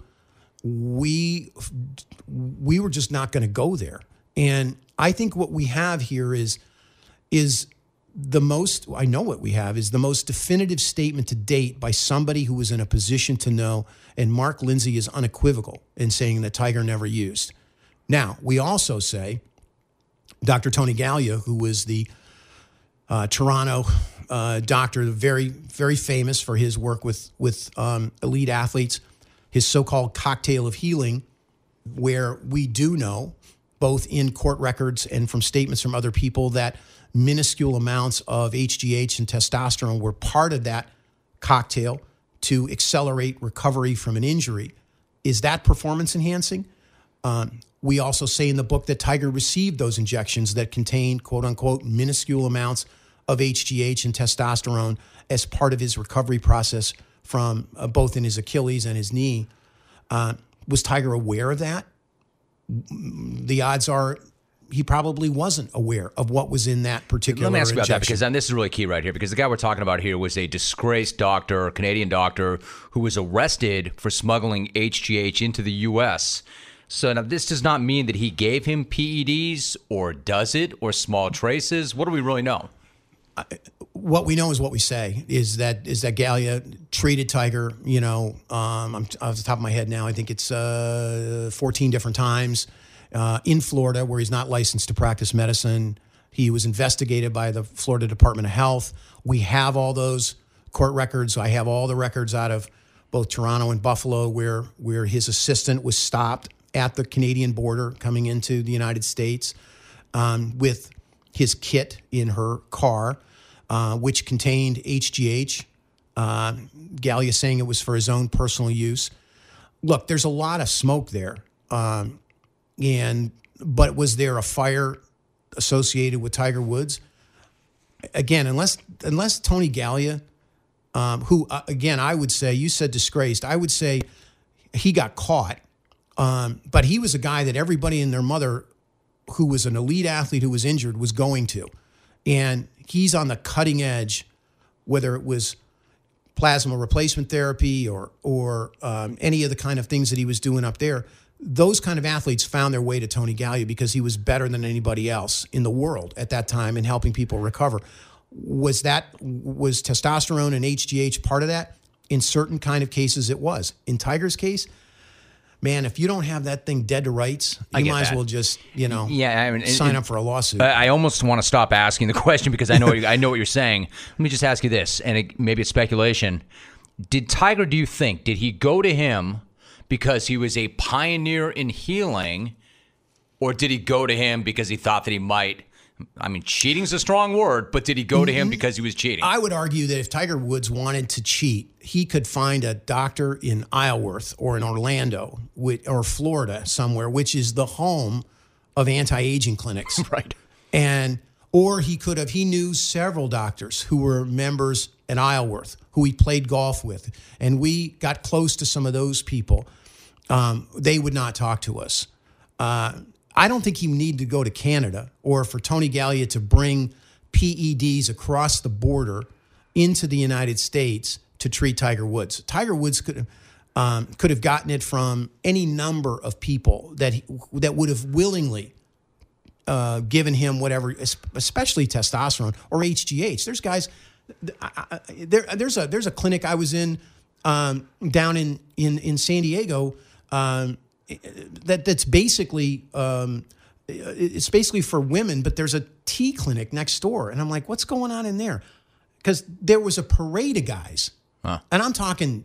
we we were just not going to go there. And I think what we have here is is the most, I know what we have, is the most definitive statement to date by somebody who was in a position to know, and Mark Lindsay is unequivocal in saying that Tiger never used. Now, we also say Doctor Tony Galea, who was the uh, Toronto uh, doctor, very, very famous for his work with, with um, elite athletes, his so-called cocktail of healing, where we do know, both in court records and from statements from other people, that minuscule amounts of H G H and testosterone were part of that cocktail to accelerate recovery from an injury. Is that performance enhancing? Um, we also say in the book that Tiger received those injections that contained, quote unquote, minuscule amounts of H G H and testosterone as part of his recovery process from uh, both in his Achilles and his knee. Uh, was Tiger aware of that? The odds are he probably wasn't aware of what was in that particular Let me ask you about injection. that, because and this is really key right here, because the guy we're talking about here was a disgraced doctor, a Canadian doctor, who was arrested for smuggling H G H into the U S. So now this does not mean that he gave him P E Ds, or does it, or small traces. What do we really know? What we know is what we say, is that is that Galea treated Tiger, you know, um, I'm off the top of my head now, I think it's uh, fourteen different times uh, in Florida, where he's not licensed to practice medicine. He was investigated by the Florida Department of Health. We have all those court records. I have all the records out of both Toronto and Buffalo where, where his assistant was stopped at the Canadian border coming into the United States um, with his kit in her car, uh, which contained H G H. Uh, Galea saying it was for his own personal use. Look, there's a lot of smoke there. Um, and but was there a fire associated with Tiger Woods? Again, unless unless Tony Galea, um, who, uh, again, I would say, you said disgraced. I would say he got caught. Um, but he was a guy that everybody and their mother who was an elite athlete who was injured was going to. And he's on the cutting edge, whether it was plasma replacement therapy or or um, any of the kind of things that he was doing up there. Those kind of athletes found their way to Tony Galea because he was better than anybody else in the world at that time in helping people recover. Was that, was testosterone and H G H part of that? In certain kind of cases, it was. In Tiger's case, man, if you don't have that thing dead to rights, you might that. as well just, you know, yeah, I mean, sign and, up for a lawsuit. I almost want to stop asking the question because I know I know what you're saying. Let me just ask you this, and it, maybe it's speculation. Did Tiger, do you think, did he go to him because he was a pioneer in healing, or did he go to him because he thought that he might, I mean, cheating's a strong word, but did he go to him because he was cheating? I would argue that if Tiger Woods wanted to cheat, he could find a doctor in Isleworth or in Orlando or Florida somewhere, which is the home of anti-aging clinics. Right. And or he could have, he knew several doctors who were members at Isleworth, who he played golf with. And we got close to some of those people. Um, they would not talk to us. Uh, I don't think he needed to go to Canada or for Tony Galea to bring P E Ds across the border into the United States to treat Tiger Woods. Tiger Woods could um, could have gotten it from any number of people that he, that would have willingly uh, given him whatever, especially testosterone or H G H. There's guys. I, I, there, there's a there's a clinic I was in um, down in in in San Diego. Um, That that's basically um, it's basically for women, but there's a tea clinic next door, and I'm like, what's going on in there? Because there was a parade of guys, huh. and I'm talking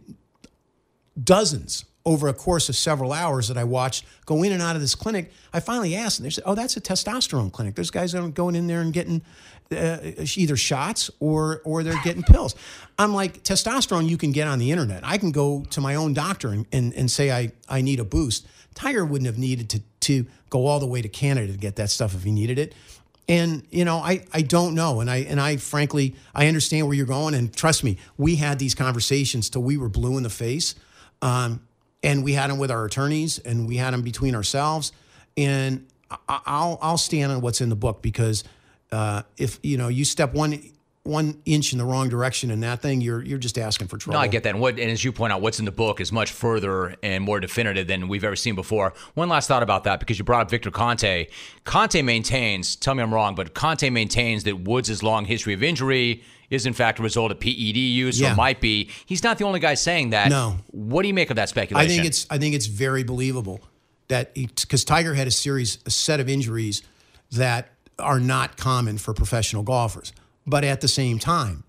dozens over a course of several hours that I watched go in and out of this clinic. I finally asked, and they said, "Oh, that's a testosterone clinic. There's guys that are going in there and getting uh, either shots or or they're getting pills." I'm like, testosterone you can get on the internet. I can go to my own doctor and, and, and say I, I need a boost. Tiger wouldn't have needed to to go all the way to Canada to get that stuff if he needed it. And, you know, I, I don't know. And I, and I frankly, I understand where you're going. And trust me, we had these conversations till we were blue in the face. Um, and we had them with our attorneys and we had them between ourselves. And I, I'll I'll stand on what's in the book because uh, if you know you step one one inch in the wrong direction in that thing, you're you're just asking for trouble. No, I get that. And, what, and as you point out, what's in the book is much further and more definitive than we've ever seen before. One last thought about that, because you brought up Victor Conte. Conte maintains, tell me I'm wrong, but Conte maintains that Woods' long history of injury is in fact a result of P E D use, yeah. or might be. He's not the only guy saying that. No. What do you make of that speculation? I think it's I think it's very believable that because Tiger had a series, a set of injuries that are not common for professional golfers. But at the same time,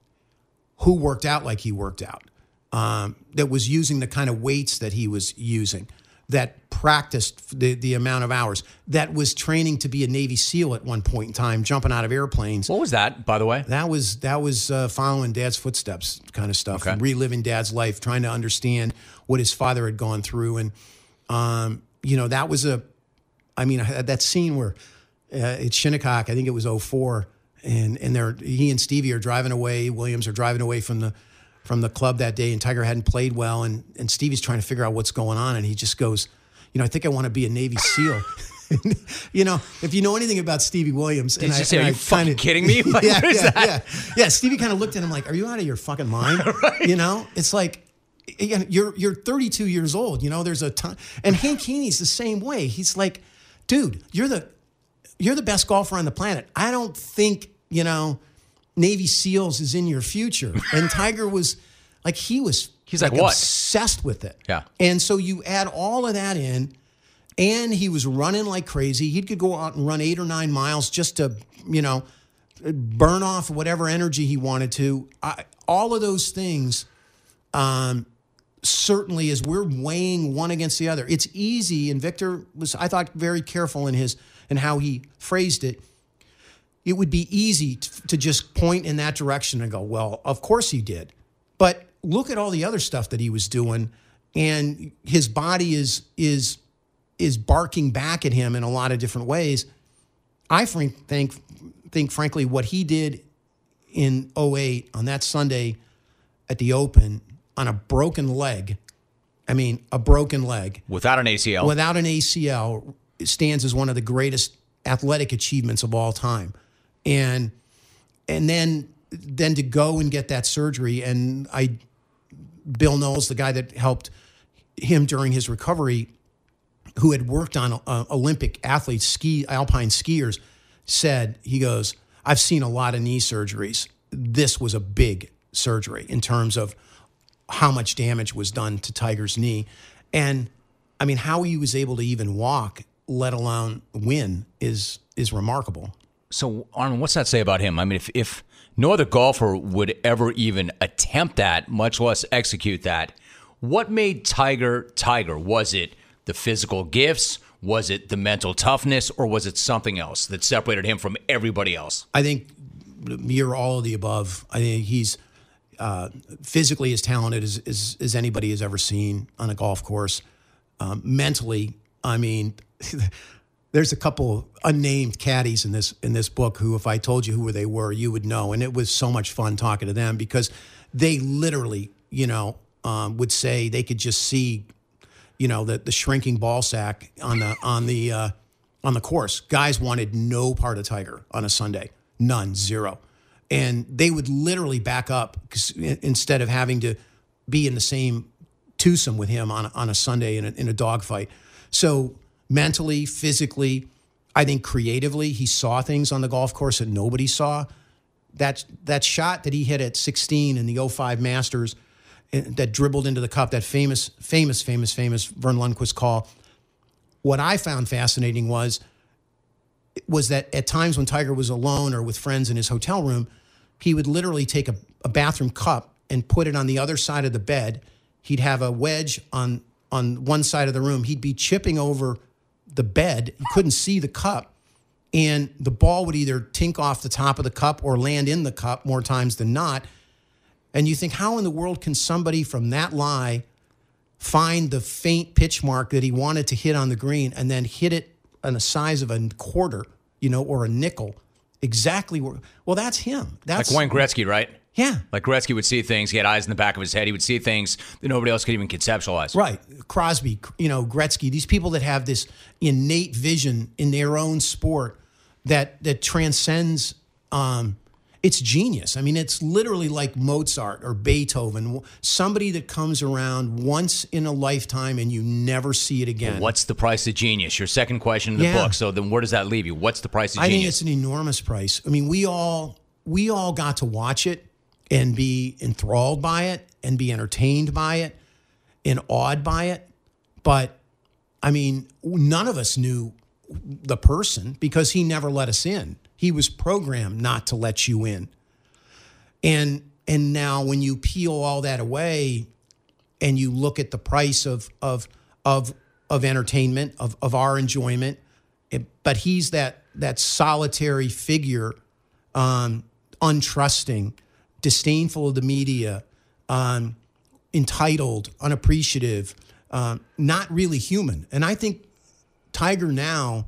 who worked out like he worked out, um, that was using the kind of weights that he was using, that practiced the, the amount of hours, that was training to be a Navy SEAL at one point in time, jumping out of airplanes. What was that, by the way? That was that was uh, following Dad's footsteps kind of stuff, Okay. reliving Dad's life, trying to understand what his father had gone through. And, um, you know, that was a, I mean, that scene where uh, at Shinnecock, I think it was oh four, And and they're he and Stevie are driving away. Williams are driving away from the from the club that day, and Tiger hadn't played well, and and Stevie's trying to figure out what's going on, and he just goes, you know, I think I want to be a Navy SEAL. You know, if you know anything about Stevie Williams, Did and you I, say, and are I you fucking kinda, kidding me? Like, yeah, what is yeah, that? yeah, yeah. Stevie kind of looked at him like, "Are you out of your fucking mind?" Right. You know, it's like. Again, you're you're thirty-two years old. You know, there's a ton, and Hank Haney's the same way. He's like, dude, you're the you're the best golfer on the planet. I don't think you know Navy SEALs is in your future. And Tiger was like, he was He's like, what? obsessed with it. Yeah. And so you add all of that in, and he was running like crazy. He could go out and run eight or nine miles just to you know burn off whatever energy he wanted to. I, all of those things. Um, certainly as we're weighing one against the other, it's easy. And Victor was, I thought, very careful in his, in how he phrased it. It would be easy to, to just point in that direction and go, well, of course he did. But look at all the other stuff that he was doing. And his body is, is, is barking back at him in a lot of different ways. I think, think, think frankly, what he did in oh eight on that Sunday at the Open, on a broken leg, I mean, a broken leg. Without an A C L. Without an A C L, it stands as one of the greatest athletic achievements of all time. And and then then to go and get that surgery, and I, Bill Knowles, the guy that helped him during his recovery, who had worked on uh, Olympic athletes, ski alpine skiers, said, he goes, I've seen a lot of knee surgeries. This was a big surgery in terms of how much damage was done to Tiger's knee. And I mean, how he was able to even walk, let alone win, is is remarkable. So, Armin, what's that say about him? I mean, if, if no other golfer would ever even attempt that, much less execute that, what made Tiger Tiger? Was it the physical gifts? Was it the mental toughness? Or was it something else that separated him from everybody else? I think you're all of the above. I think he's Uh, physically as talented as, as, as anybody has ever seen on a golf course. Um, mentally, I mean, there's a couple unnamed caddies in this in this book who, if I told you who they were, you would know. And it was so much fun talking to them because they literally, you know, um, would say they could just see, you know, the, the shrinking ball sack on the on the uh, on the course. Guys wanted no part of Tiger on a Sunday, none, zero. And they would literally back up instead of having to be in the same twosome with him on, on a Sunday in a, in a dogfight. So mentally, physically, I think creatively, he saw things on the golf course that nobody saw. That, that shot that he hit at sixteen in the oh five Masters that dribbled into the cup, that famous, famous, famous, famous Vern Lundquist call, what I found fascinating was was that at times when Tiger was alone or with friends in his hotel room, he would literally take a, a bathroom cup and put it on the other side of the bed. He'd have a wedge on, on one side of the room. He'd be chipping over the bed. You couldn't see the cup. And the ball would either tink off the top of the cup or land in the cup more times than not. And you think, how in the world can somebody from that lie find the faint pitch mark that he wanted to hit on the green and then hit it on the size of a quarter, you know, or a nickel, exactly where. Well, that's him. That's like Wayne Gretzky, right? Yeah. Like Gretzky would see things. He had eyes in the back of his head. He would see things that nobody else could even conceptualize. Right. Crosby, you know, Gretzky, these people that have this innate vision in their own sport that that transcends, um, it's genius. I mean, it's literally like Mozart or Beethoven, somebody that comes around once in a lifetime and you never see it again. What's the price of genius? Your second question in the Yeah. book. So then where does that leave you? What's the price of I genius? think it's an enormous price. I mean, we all we all got to watch it and be enthralled by it and be entertained by it and awed by it. But, I mean, none of us knew the person because he never let us in. He was programmed not to let you in. And and now when you peel all that away and you look at the price of of of of entertainment, of, of our enjoyment, it, but he's that that solitary figure, um, untrusting, disdainful of the media, um, entitled, unappreciative, um, not really human. And I think Tiger now,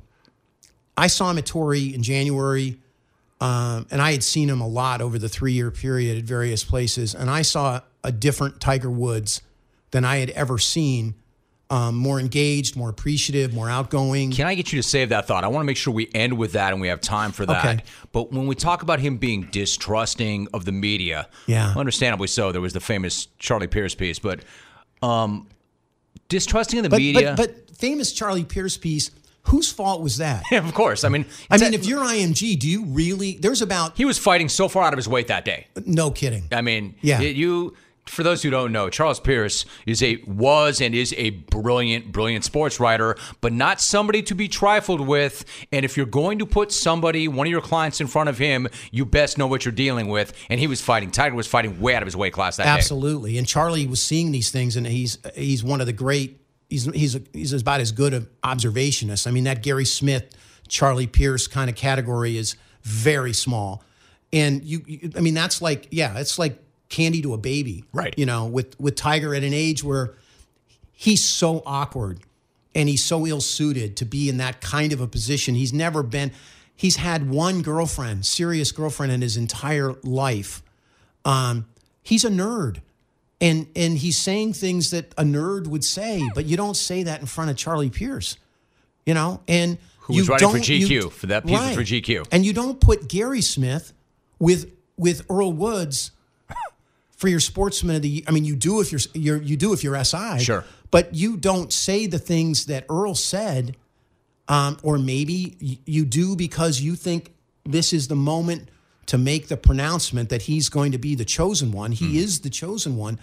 I saw him at Torrey in January, um, and I had seen him a lot over the three-year period at various places, and I saw a different Tiger Woods than I had ever seen. Um, more engaged, more appreciative, more outgoing. Can I get you to save that thought? I want to make sure we end with that and we have time for that. Okay. But when we talk about him being distrusting of the media, Yeah. understandably so, there was the famous Charlie Pierce piece, but um, distrusting of the But, media. but, but famous Charlie Pierce piece, whose fault was that? Yeah, of course. I mean, I mean, if you're I M G, do you really, there's about, he was fighting so far out of his weight that day. no kidding. I mean, Yeah. it- you. For those who don't know, Charles Pierce is a was and is a brilliant, brilliant sports writer, but not somebody to be trifled with. And if you're going to put somebody, one of your clients, in front of him, you best know what you're dealing with. And he was fighting. Tiger was fighting way out of his weight class that day. Absolutely. And Charlie was seeing these things, and he's he's one of the great, he's he's he's about as good an observationist. I mean, that Gary Smith, Charlie Pierce kind of category is very small. And you, you I mean, that's like, yeah, it's like candy to a baby, Right. You know, with, with Tiger at an age where he's so awkward and he's so ill-suited to be in that kind of a position. He's never been, he's had one girlfriend, serious girlfriend in his entire life. Um, he's a nerd. And and he's saying things that a nerd would say, but you don't say that in front of Charlie Pierce, you know? And Who you was writing for don't- G Q, you- for that piece was for G Q. And you don't put Gary Smith with with Earl Woods for your sportsman of the year. I mean, you do if you're, you're you do if you're S I. Sure. But you don't say the things that Earl said, um, or maybe y- you do because you think this is the moment to make the pronouncement that he's going to be the chosen one. He Hmm. is the chosen one.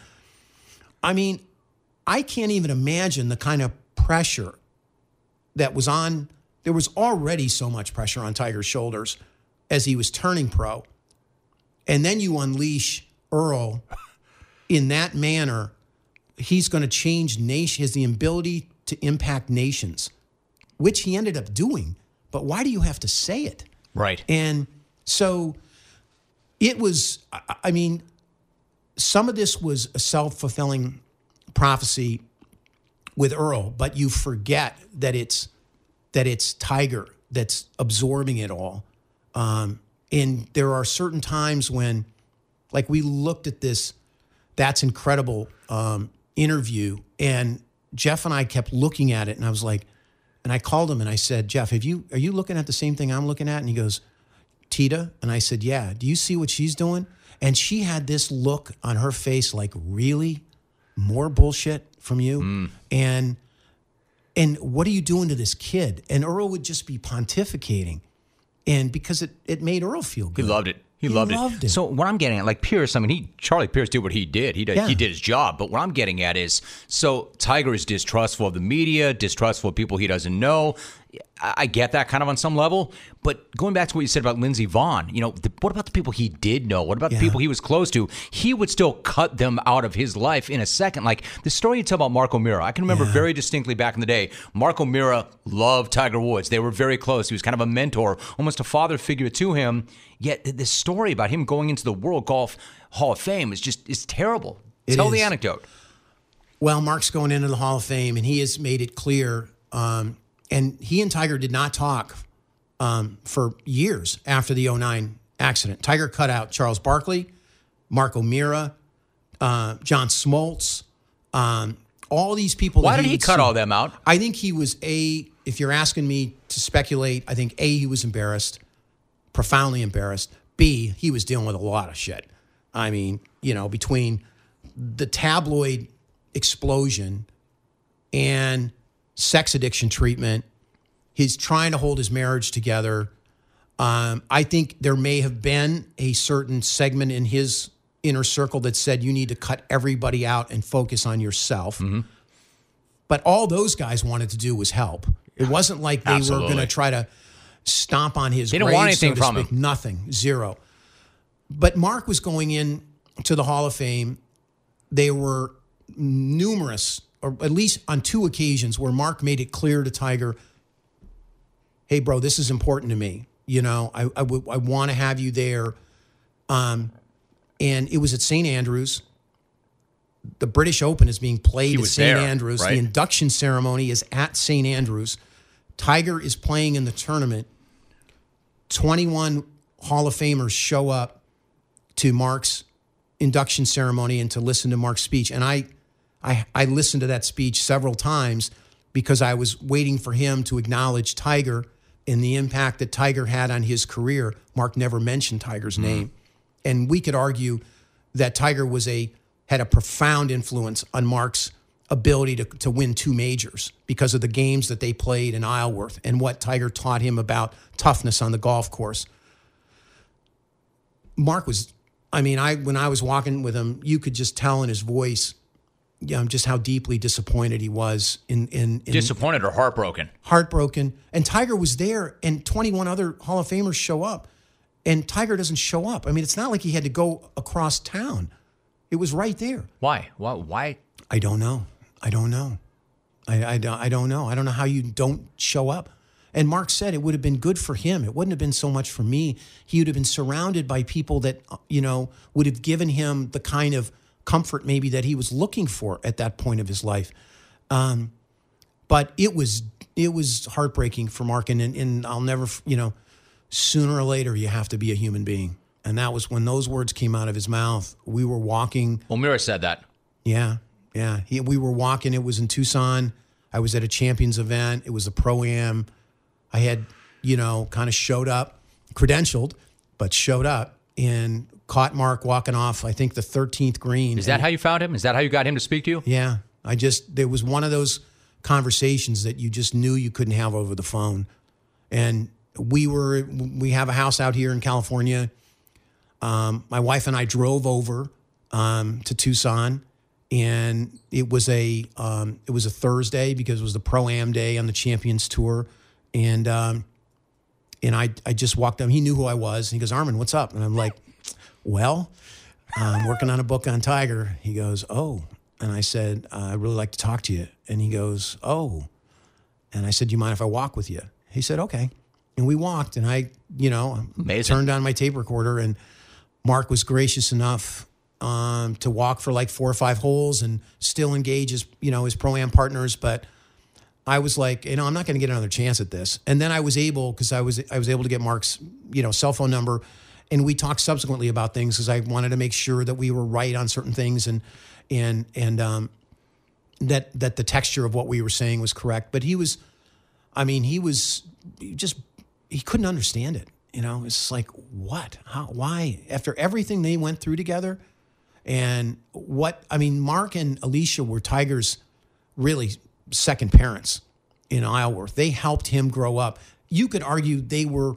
I mean, I can't even imagine the kind of pressure that was on. There was already so much pressure on Tiger's shoulders as he was turning pro. And then you unleash Earl in that manner. He's going to change nation, has the ability to impact nations, which he ended up doing. But why do you have to say it? Right. And so it was, I- I mean, some of this was a self-fulfilling prophecy with Earl, but you forget that it's that it's Tiger that's absorbing it all. Um, and there are certain times when, like, we looked at this That's Incredible um, interview, and Jeff and I kept looking at it, and I was like, and I called him and I said, Jeff, have you are you looking at the same thing I'm looking at? And he goes, Tita? And I said, yeah. Do you see what she's doing? And she had this look on her face like, really? More bullshit from you? Mm. And and what are you doing to this kid? And Earl would just be pontificating. And because it, it made Earl feel He good. loved it. He, He loved, loved it. it. So what I'm getting at, like Pierce, I mean, he Charlie Pierce did what he did. He did Yeah. he did his job. But what I'm getting at is, so Tiger is distrustful of the media, distrustful of people he doesn't know. I I get that kind of on some level. But going back to what you said about Lindsey Vonn, you know, the, what about the people he did know? What about Yeah. the people he was close to? He would still cut them out of his life in a second. Like the story you tell about Marco Mira, I can remember Yeah. very distinctly back in the day. Marco Mira loved Tiger Woods. They were very close. He was kind of a mentor, almost a father figure to him. Yet this story about him going into the World Golf Hall of Fame is just is terrible. It Tell the is. anecdote. Well, Mark's going into the Hall of Fame, and he has made it clear. Um, and he and Tiger did not talk um, for years after the oh nine accident. Tiger cut out Charles Barkley, Mark O'Meara, uh, John Smoltz, um, all these people. Why that did he would cut see. all them out? I think he was a. If you're asking me to speculate, I think A, he was embarrassed, profoundly embarrassed. B, he was dealing with a lot of shit. I mean, you know, between the tabloid explosion and sex addiction treatment, he's trying to hold his marriage together. Um, I think there may have been a certain segment in his inner circle that said you need to cut everybody out and focus on yourself. Mm-hmm. But all those guys wanted to do was help. It wasn't like they Absolutely. were going to try to stomp on his They didn't grave, want anything so to from speak. him. Nothing, zero. But Mark was going in to the Hall of Fame. There were numerous, or at least on two occasions, where Mark made it clear to Tiger, hey, bro, this is important to me. You know, I I, w- I want to have you there. Um, and it was at Saint Andrews. The British Open is being played at Saint Andrews. Right? The induction ceremony is at Saint Andrews. Tiger is playing in the tournament. twenty-one Hall of Famers show up to Mark's induction ceremony and to listen to Mark's speech. And I, I, I listened to that speech several times because I was waiting for him to acknowledge Tiger and the impact that Tiger had on his career. Mark never mentioned Tiger's mm-hmm. name. And we could argue that Tiger was a had a profound influence on Mark's ability to, to win two majors because of the games that they played in Isleworth and what Tiger taught him about toughness on the golf course. Mark was, I mean, I when I was walking with him, you could just tell in his voice, you know, just how deeply disappointed he was in, in, in disappointed or heartbroken. Heartbroken. And Tiger was there, and twenty-one other Hall of Famers show up, and Tiger doesn't show up. I mean, it's not like he had to go across town. It was right there. Why? Why? Why? I don't know. I don't know. I, I, don't, I don't know. I don't know how you don't show up. And Mark said it would have been good for him. It wouldn't have been so much for me. He would have been surrounded by people that, you know, would have given him the kind of comfort maybe that he was looking for at that point of his life. Um, but it was it was heartbreaking for Mark. And, and I'll never, you know, sooner or later you have to be a human being. And that was when those words came out of his mouth. We were walking. O'Meara said that. Yeah, yeah. He, we were walking. It was in Tucson. I was at a Champions event. It was a Pro-Am. I had, you know, kind of showed up, credentialed, but showed up and caught Mark walking off, I think, the thirteenth green. Is that and, how you found him? Is that how you got him to speak to you? Yeah. I just, there was one of those conversations that you just knew you couldn't have over the phone. And we were, we have a house out here in California. Um, my wife and I drove over um, to Tucson, and it was a um, it was a Thursday because it was the Pro-Am day on the Champions Tour, and um, and I I just walked up. He knew who I was. And he goes, Armin, what's up? And I'm like, well, I'm working on a book on Tiger. He goes, oh, and I said, uh, I'd really like to talk to you. And he goes, oh, and I said, do you mind if I walk with you? He said, okay. And we walked, and I, you know, Amazing. turned on my tape recorder, and Mark was gracious enough um, to walk for like four or five holes and still engage his, you know, his Pro-Am partners. But I was like, you know, I'm not going to get another chance at this. And then I was able, because I was I was able to get Mark's, you know, cell phone number, and we talked subsequently about things because I wanted to make sure that we were right on certain things and and and um, that that the texture of what we were saying was correct. But he was, I mean, he was he just he couldn't understand it. You know, it's like, what? How? Why? After everything they went through together, and what? I mean, Mark and Alicia were Tiger's really second parents in Isleworth. They helped him grow up. You could argue they were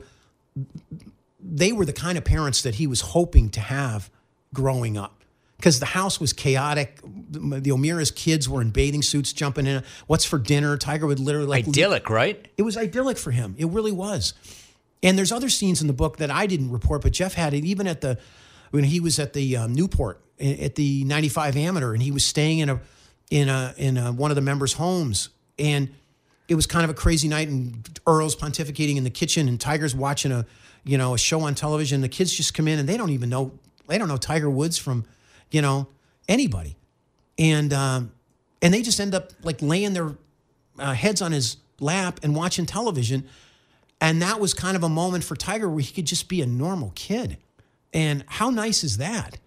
they were the kind of parents that he was hoping to have growing up, because the house was chaotic. The O'Meara's kids were in bathing suits jumping in. What's for dinner? Tiger would literally like idyllic, right? It was idyllic for him. It really was. And there's other scenes in the book that I didn't report, but Jeff had it. Even at the when he was at the um, Newport at the ninety-five Amateur, and he was staying in a in a in a, one of the members' homes, and it was kind of a crazy night. And Earl's pontificating in the kitchen, and Tiger's watching a you know a show on television. The kids just come in, and they don't even know they don't know Tiger Woods from you know anybody, and um, and they just end up like laying their uh, heads on his lap and watching television. And that was kind of a moment for Tiger where he could just be a normal kid. And how nice is that?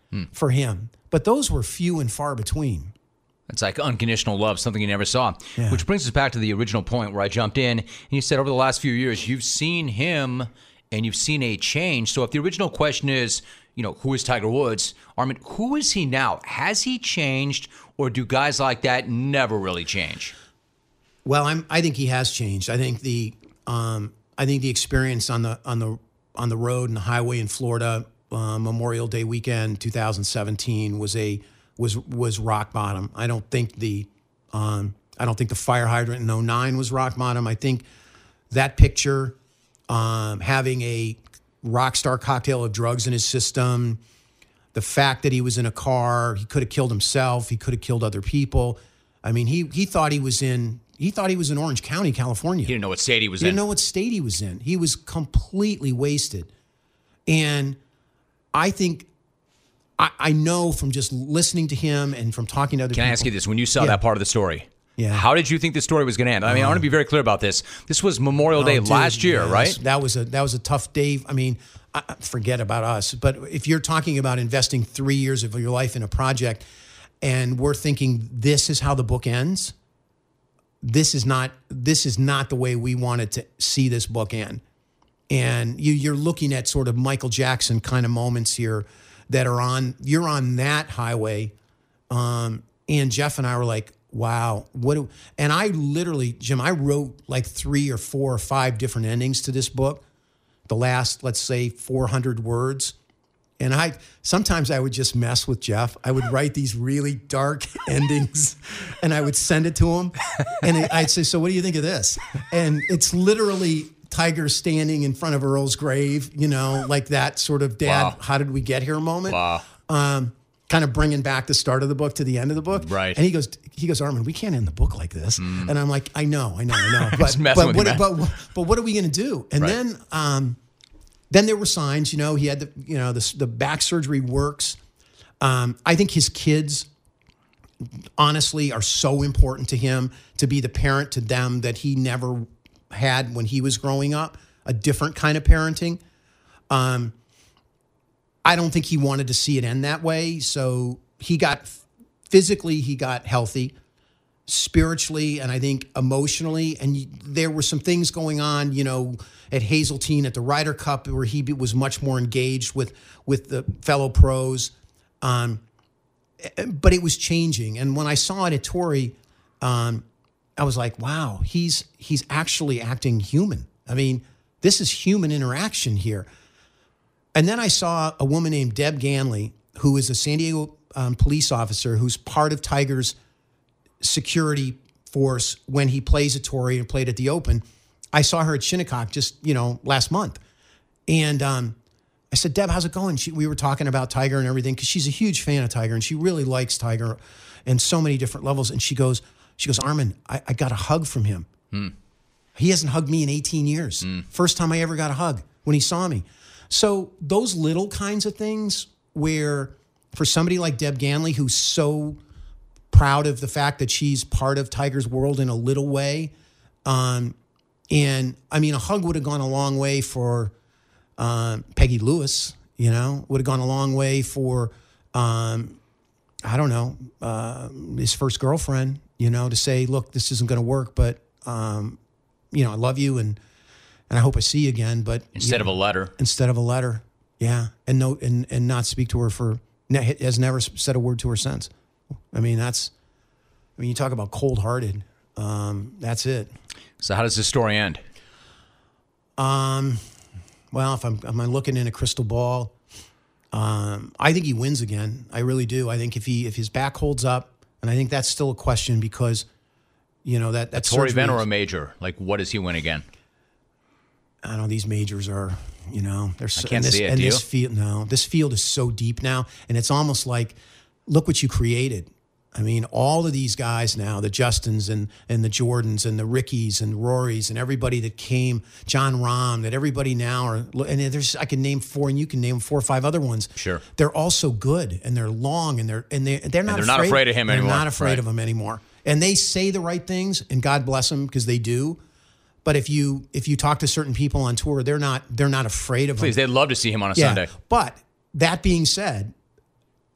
hmm. for him. But those were few and far between. It's like unconditional love, something you never saw. Yeah. Which brings us back to the original point where I jumped in, and you said over the last few years, you've seen him and you've seen a change. So if the original question is, you know, who is Tiger Woods? Armin, who is he now? Has he changed, or do guys like that never really change? Well, I'm, I think he has changed. I think the um, I think the experience on the on the on the road and the highway in Florida, uh, Memorial Day weekend, two thousand seventeen, was a was was rock bottom. I don't think the um, I don't think the fire hydrant in oh nine was rock bottom. I think that picture, um, having a rock star cocktail of drugs in his system, the fact that he was in a car, he could have killed himself, he could have killed other people. I mean, he he thought he was in he thought he was in Orange County, California. He didn't know what state he was he in. He didn't know what state he was in. He was completely wasted. And I think I, I know from just listening to him and from talking to other Can people. I ask you this? When you saw Yeah. that part of the story, Yeah. how did you think the story was going to end? I mean, I want to be very clear about this. This was Memorial Day Oh, dude, last year, yeah, right? that's- That was a that was a tough day. I mean, I, I- forget about us. But if you're talking about investing three years of your life in a project, and we're thinking this is how the book ends, this is not this is not the way we wanted to see this book end. And you, you're looking at sort of Michael Jackson kind of moments here that are on. You're on that highway, um, and Jeff and I were like, wow, what do, and I literally, Jim, I wrote like three or four or five different endings to this book, the last, let's say, four hundred words. And I, sometimes I would just mess with Jeff. I would write these really dark endings and I would send it to him. And I'd say, so what do you think of this? And it's literally Tiger standing in front of Earl's grave, you know, like that sort of dad, Wow. how did we get here moment? Wow. Um, kind of bringing back the start of the book to the end of the book. Right. And he goes, he goes, Armin, we can't end the book like this. Mm. And I'm like, I know, I know, I know. But, messing but, with what, you, man. but, but what are we going to do? And Right. then, um, then there were signs, you know, he had the, you know, the, the back surgery works. Um, I think his kids, honestly, are so important to him to be the parent to them that he never had when he was growing up, a different kind of parenting. Um, I don't think he wanted to see it end that way. So he got, physically, he got healthy, spiritually, and I think emotionally. And there were some things going on, you know, at Hazeltine at the Ryder Cup where he was much more engaged with, with the fellow pros. Um, but it was changing. And when I saw it at Torrey, um, I was like, wow, he's he's actually acting human. I mean, this is human interaction here. And then I saw a woman named Deb Ganley, who is a San Diego um, police officer who's part of Tiger's security force when he plays at Torrey and played at the Open. I saw her at Shinnecock just, you know, last month. And um, I said, Deb, how's it going? She, we were talking about Tiger and everything because she's a huge fan of Tiger and she really likes Tiger in so many different levels. And she goes, she goes, Armin, I, I got a hug from him. Hmm. He hasn't hugged me in eighteen years. Hmm. First time I ever got a hug when he saw me. So those little kinds of things where for somebody like Deb Ganley, who's so proud of the fact that she's part of Tiger's world in a little way, um, and I mean, a hug would have gone a long way for um, Peggy Lewis, you know, would have gone a long way for, um, I don't know, uh, his first girlfriend, you know, to say, look, this isn't going to work, but, um, you know, I love you and and I hope I see you again. But Instead you of know, a letter. Instead of a letter, yeah. And, no, and, and not speak to her for, has never said a word to her since. I mean, that's, I mean, you talk about cold-hearted. Um, that's it. So how does this story end? Um, well, if I'm, if I'm looking in a crystal ball, um, I think he wins again. I really do. I think if he if his back holds up, and I think that's still a question because, you know, that that's Torrey event or a major? Like, what does he win again? I don't know. These majors are, you know, they're so, I can't and this, see it. and Do this you? field. No, this field is so deep now, and it's almost like, look what you created. I mean, all of these guys now, the Justins and, and the Jordans and the Rickies and Rorys and everybody that came, John Rahm, that everybody now are, and there's, I can name four and you can name four or five other ones. Sure. They're all so good and they're long and they're, and they're, they're not, they're afraid, not afraid of him they're anymore. not afraid Right. of him anymore. And they say the right things and God bless them because they do. But if you, if you talk to certain people on tour, they're not, they're not afraid of him. Please, they'd love to see him on a Yeah. Sunday. But that being said,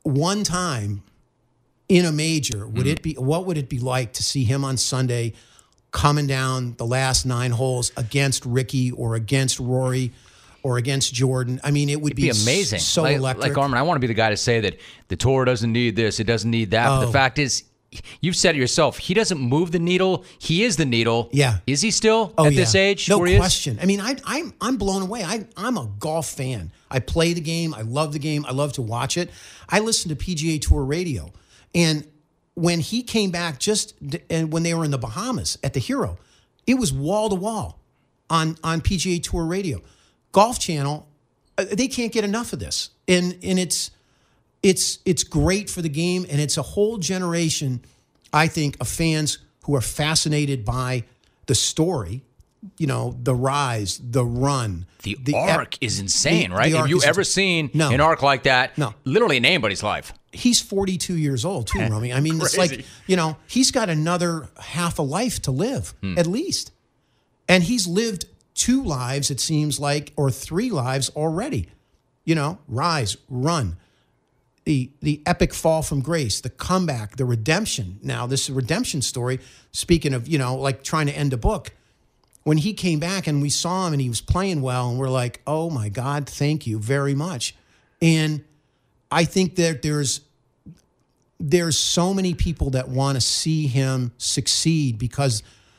one time in a major, would mm. it be? What would it be like to see him on Sunday coming down the last nine holes against Ricky or against Rory or against Jordan? I mean, it would be, be amazing. So like, electric. Like Armin, I want to be the guy to say that the tour doesn't need this, it doesn't need that. Oh. But the fact is, you've said it yourself. He doesn't move the needle. He is the needle. Yeah. Is he still oh, at yeah. this age? No where question. I mean, I, I'm I'm blown away. I, I'm a golf fan. I play the game. I love the game. I love to watch it. I listen to P G A Tour radio. And when he came back just and when they were in the Bahamas at the Hero, it was wall to wall on, on P G A Tour radio. Golf Channel, they can't get enough of this. And and it's It's it's great for the game, and it's a whole generation, I think, of fans who are fascinated by the story, you know, the rise, the run. The, the arc ep- is insane, the, right? the Have you is ever ins- seen no. an arc like that? No. Literally in anybody's life. He's forty-two years old, too, Romy. I mean, it's Crazy. like, you know, he's got another half a life to live, Hmm. at least. And he's lived two lives, it seems like, or three lives already. You know, rise, run. The the epic fall from grace, the comeback, the redemption. Now, this redemption story, speaking of, you know, like trying to end a book, when he came back and we saw him and he was playing well and we're like, oh my God, thank you very much. And I think that there's there's so many people that want to see him succeed because,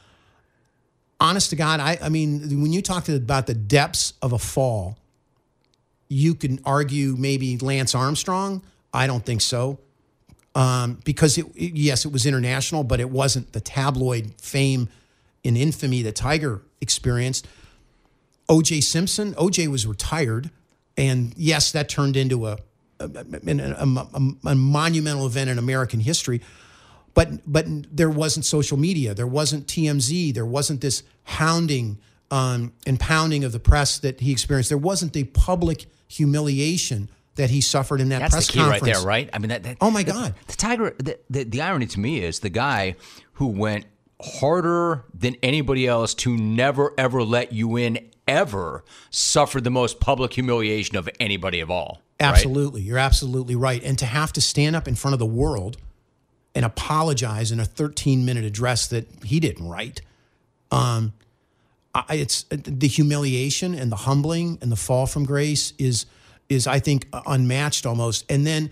honest to God, I, I mean, when you talk to, about the depths of a fall, you can argue maybe Lance Armstrong. I don't think so. Um, because, it, it, yes, it was international, but it wasn't the tabloid fame and infamy that Tiger experienced. O J Simpson, O J was retired. And, yes, that turned into a, a, a, a, a monumental event in American history. But, but there wasn't social media. There wasn't T M Z. There wasn't this hounding um, and pounding of the press that he experienced. There wasn't the public humiliation that he suffered in that That's press the key conference. right there, right? I mean, that. that oh my the, God! The Tiger. The, the the irony to me is the guy who went harder than anybody else to never ever let you in ever suffered the most public humiliation of anybody of all. Absolutely, right? You're absolutely right. And to have to stand up in front of the world and apologize in a thirteen minute address that he didn't write. Um, I, it's the humiliation and the humbling and the fall from grace is. is, I think, unmatched almost. And then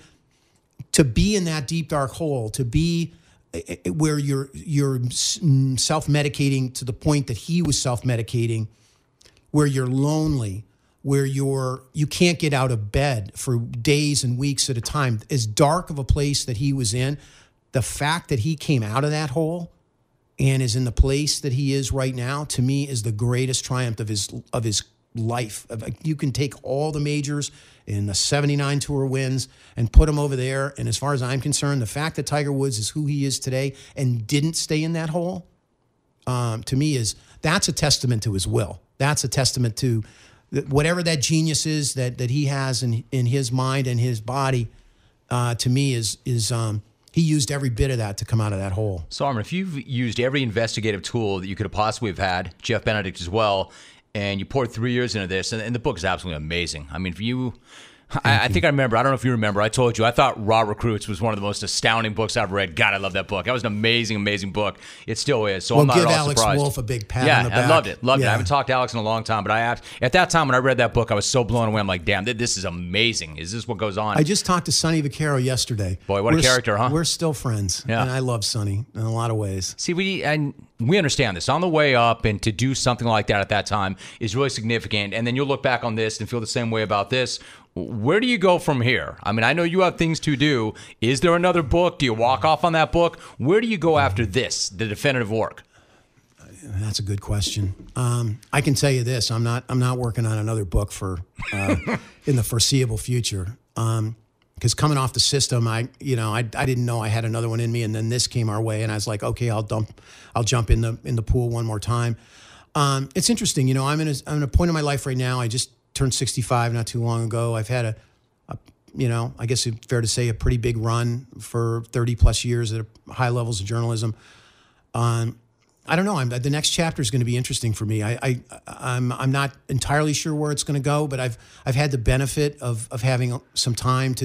to be in that deep, dark hole, to be where you're you're self-medicating to the point that he was self-medicating, where you're lonely, where you're you can't get out of bed for days and weeks at a time, as dark of a place that he was in, the fact that he came out of that hole and is in the place that he is right now, to me, is the greatest triumph of his of his life. You can take all the majors and the seventy-nine tour wins and put them over there. And as far as I'm concerned, the fact that Tiger Woods is who he is today and didn't stay in that hole, um, to me, is that's a testament to his will. That's a testament to whatever that genius is that that he has in in his mind and his body. Uh, to me, is is um, he used every bit of that to come out of that hole. So, Armin, if you've used every investigative tool that you could have possibly have had, Jeff Benedict as well, and you poured three years into this, and, and the book is absolutely amazing. I mean, for you, I, I think I remember, I don't know if you remember, I told you, I thought Raw Recruits was one of the most astounding books I've read. God, I love that book. That was an amazing, amazing book. It still is, so well, I'm not give at all Alex surprised. Wolff a big pat yeah, on the back. I loved it, loved yeah. it. I haven't talked to Alex in a long time, but I have, at that time when I read that book, I was so blown away. I'm like, damn, this is amazing. Is this what goes on? I just talked to Sonny Vaccaro yesterday. Boy, what a we're character, huh? We're still friends, Yeah. and I love Sonny in a lot of ways. See, we and we understand this. On the way up, and to do something like that at that time is really significant. And then you'll look back on this and feel the same way about this. Where do you go from here? I mean, I know you have things to do. Is there another book? Do you walk off on that book? Where do you go after this, the definitive work? That's a good question. Um, I can tell you this: I'm not. I'm not working on another book for uh, in the foreseeable future. Um, Because coming off the system, I, you know, I, I didn't know I had another one in me, and then this came our way, and I was like, okay, I'll dump, I'll jump in the in the pool one more time. Um, it's interesting, you know, I'm in a, I'm in a point in my life right now. I just turned sixty-five not too long ago. I've had a, a, you know, I guess it's fair to say a pretty big run for thirty plus years at high levels of journalism. Um, I don't know. I'm, the next chapter is going to be interesting for me. I, I, I'm, I'm not entirely sure where it's going to go, but I've, I've had the benefit of, of having some time to,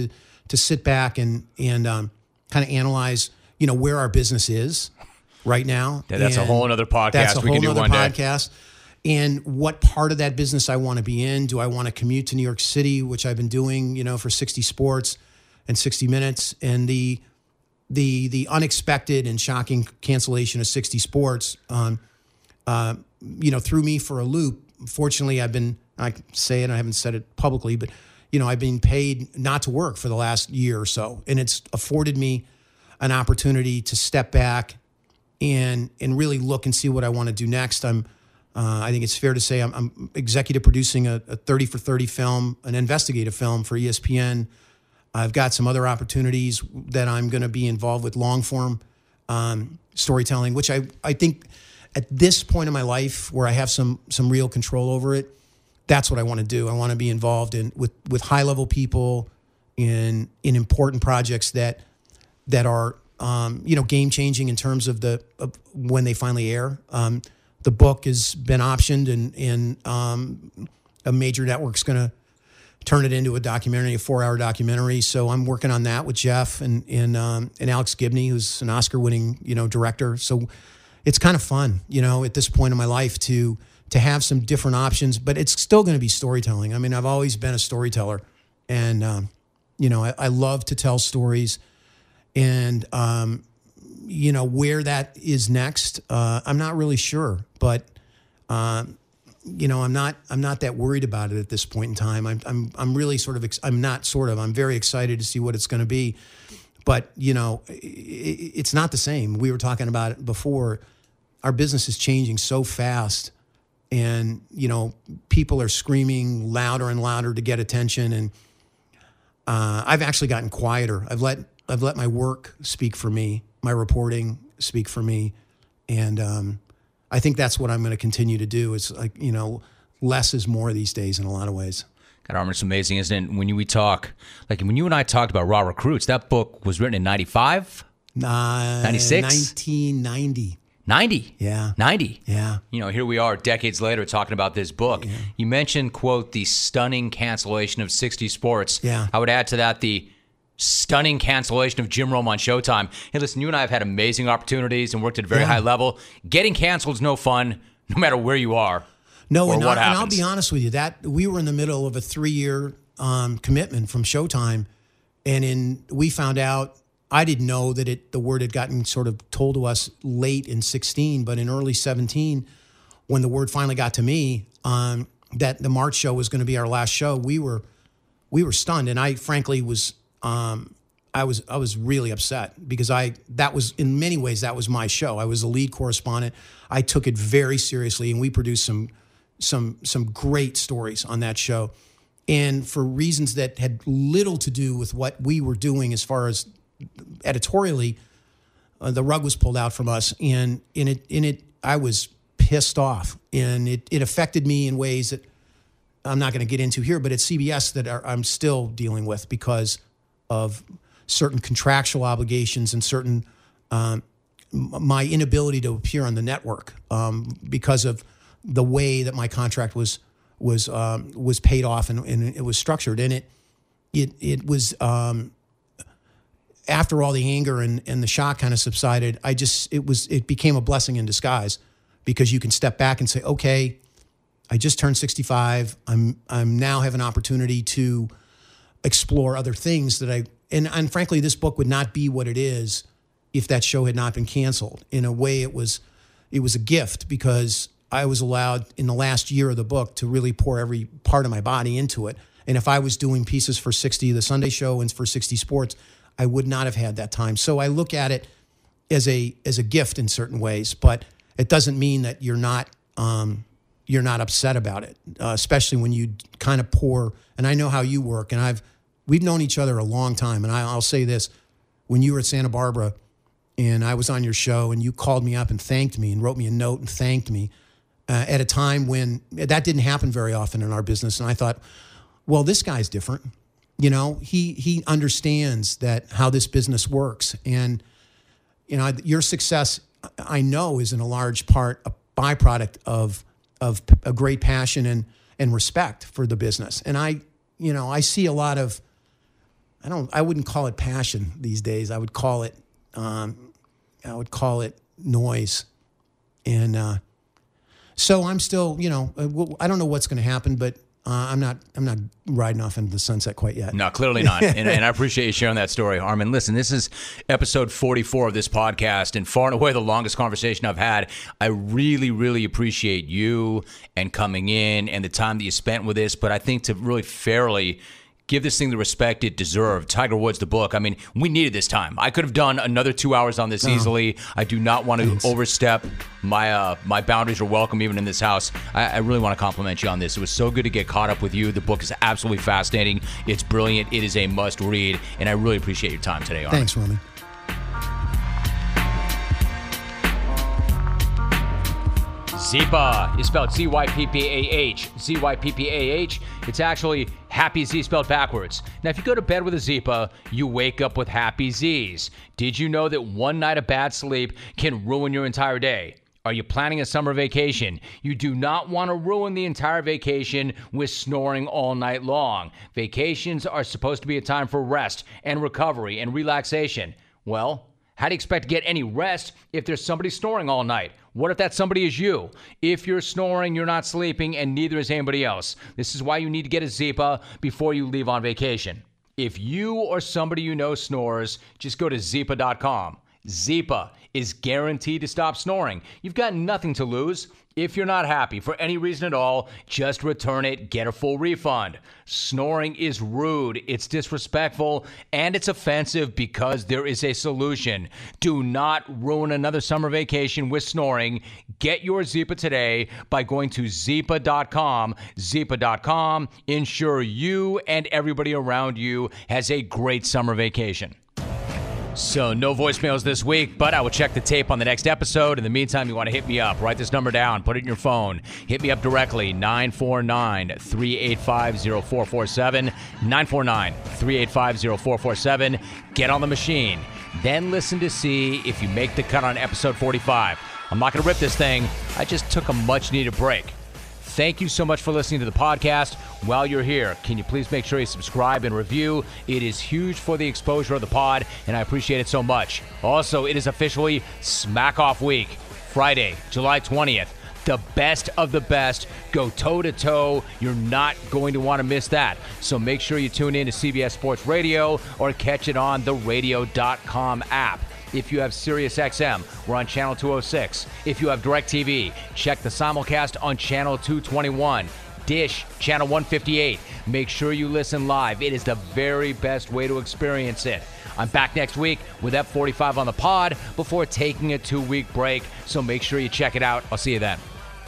to sit back and and um, kind of analyze, you know, where our business is right now. Yeah, that's and a whole other podcast. That's a we whole can do other one podcast. Day. And what part of that business I want to be in? Do I want to commute to New York City, which I've been doing, you know, for sixty Sports and sixty Minutes, and the the the unexpected and shocking cancellation of sixty Sports, um, uh, you know, threw me for a loop. Fortunately, I've been, I say it, I haven't said it publicly, but, you know, I've been paid not to work for the last year or so. And it's afforded me an opportunity to step back and and really look and see what I want to do next. I'm, uh, I think it's fair to say I'm, I'm executive producing a, a thirty for thirty film, an investigative film for E S P N. I've got some other opportunities that I'm going to be involved with, long form um, storytelling, which I, I think at this point in my life where I have some some real control over it, that's what I want to do. I want to be involved in with with high level people in in important projects that that are um, you know, game changing in terms of the of when they finally air. Um, the book has been optioned, and and um, a major network's going to turn it into a documentary, a four hour documentary. So I'm working on that with Jeff and and um, and Alex Gibney, who's an Oscar winning, you know, director. So it's kind of fun, you know, at this point in my life to to have some different options, but it's still going to be storytelling. I mean, I've always been a storyteller, and um, you know, I, I love to tell stories, and um, you know, where that is next, uh, I'm not really sure, but um, you know, I'm not I'm not that worried about it at this point in time. I'm I'm I'm really sort of ex- I'm not sort of I'm very excited to see what it's going to be, but you know, it, it's not the same. We were talking about it before. Our business is changing so fast. And, you know, people are screaming louder and louder to get attention. And uh, I've actually gotten quieter. I've let I've let my work speak for me, my reporting speak for me. And um, I think that's what I'm going to continue to do. Is like, you know, less is more these days in a lot of ways. God, Armin, it's amazing, isn't it? When you, we talk, like when you and I talked about Raw Recruits, that book was written in ninety-five? Uh, ninety-six? nineteen ninety. ninety. Yeah. ninety. Yeah. You know, here we are decades later talking about this book. Yeah. You mentioned, quote, the stunning cancellation of sixty Sports. Yeah. I would add to that the stunning cancellation of Jim Rome on Showtime. Hey, listen, you and I have had amazing opportunities and worked at a very yeah. high level. Getting canceled is no fun, no matter where you are. No, or and, what I, and happens. I'll be honest with you, that we were in the middle of a three-year um, commitment from Showtime, and in we found out, I didn't know that it the word had gotten sort of told to us late in sixteen, but in early seventeen, when the word finally got to me um, that the March show was going to be our last show, we were we were stunned, and I frankly was um, I was I was really upset because I that was in many ways that was my show. I was the lead correspondent. I took it very seriously, and we produced some some some great stories on that show, and for reasons that had little to do with what we were doing as far as editorially, uh, the rug was pulled out from us, and in it, in it, I was pissed off, and it, it affected me in ways that I'm not going to get into here. But at C B S, that are, I'm still dealing with because of certain contractual obligations and certain um, my inability to appear on the network um, because of the way that my contract was was um, was paid off and, and it was structured, and it it it was. Um, After all the anger and, and the shock kind of subsided, I just it was it became a blessing in disguise because you can step back and say, okay, I just turned sixty-five. I'm I'm now have an opportunity to explore other things that I and and frankly, this book would not be what it is if that show had not been canceled. In a way, it was it was a gift because I was allowed in the last year of the book to really pour every part of my body into it. And if I was doing pieces for sixty, the Sunday show, and for sixty Sports, I would not have had that time. So I look at it as a as a gift in certain ways, but it doesn't mean that you're not um, you're not upset about it, uh, especially when you kind of pour. And I know how you work, and I've we've known each other a long time. And I, I'll say this: when you were at Santa Barbara, and I was on your show, and you called me up and thanked me, and wrote me a note and thanked me uh, at a time when that didn't happen very often in our business, and I thought, well, this guy's different. You know, he he understands that how this business works. And, you know, your success, I know, is in a large part a byproduct of of a great passion and, and respect for the business. And I, you know, I see a lot of I don't, I wouldn't call it passion these days. I would call it, um, I would call it noise. And uh, so I'm still, you know, I don't know what's going to happen, but Uh, I'm not. I'm not riding off into the sunset quite yet. No, clearly not. And, and I appreciate you sharing that story, Armin. Listen, this is episode forty-four of this podcast, and far and away the longest conversation I've had. I really, really appreciate you and coming in and the time that you spent with this. But I think to really fairly give this thing the respect it deserved. Tiger Woods, the book. I mean, we needed this time. I could have done another two hours on this oh. easily. I do not want to Thanks. overstep. My uh, my boundaries are welcome even in this house. I, I really want to compliment you on this. It was so good to get caught up with you. The book is absolutely fascinating. It's brilliant. It is a must read. And I really appreciate your time today, Armin. Thanks, Roman. Zyppah is spelled Z Y P P A H. Z Y P P A H. It's actually Happy Z spelled backwards. Now, if you go to bed with a Zyppah, you wake up with happy Z's. Did you know that one night of bad sleep can ruin your entire day? Are you planning a summer vacation? You do not want to ruin the entire vacation with snoring all night long. Vacations are supposed to be a time for rest and recovery and relaxation. Well, how do you expect to get any rest if there's somebody snoring all night? What if that somebody is you? If you're snoring, you're not sleeping, and neither is anybody else. This is why you need to get a Zyppah before you leave on vacation. If you or somebody you know snores, just go to Zyppah dot com. Zyppah is guaranteed to stop snoring. You've got nothing to lose. If you're not happy for any reason at all, just return it, get a full refund. Snoring is rude, it's disrespectful, and it's offensive because there is a solution. Do not ruin another summer vacation with snoring. Get your Zyppah today by going to Zyppah dot com. Zyppah dot com. Ensure you and everybody around you has a great summer vacation. So no voicemails this week, but I will check the tape on the next episode. In the meantime, you want to hit me up. Write this number down. Put it in your phone. Hit me up directly, nine four nine, three eight five, zero four four seven, nine four nine, three eight five, zero four four seven. Get on the machine. Then listen to see if you make the cut on episode forty-five. I'm not going to rip this thing. I just took a much-needed break. Thank you so much for listening to the podcast. While you're here, can you please make sure you subscribe and review? It is huge for the exposure of the pod, and I appreciate it so much. Also, it is officially Smack Off Week, Friday, July twentieth. The best of the best go toe-to-toe. You're not going to want to miss that. So make sure you tune in to C B S Sports Radio or catch it on the radio dot com app. If you have SiriusXM, we're on channel two oh six. If you have DirecTV, check the simulcast on channel two twenty-one. Dish, channel one fifty-eight. Make sure you listen live. It is the very best way to experience it. I'm back next week with F forty-five on the pod before taking a two-week break, so make sure you check it out. I'll see you then.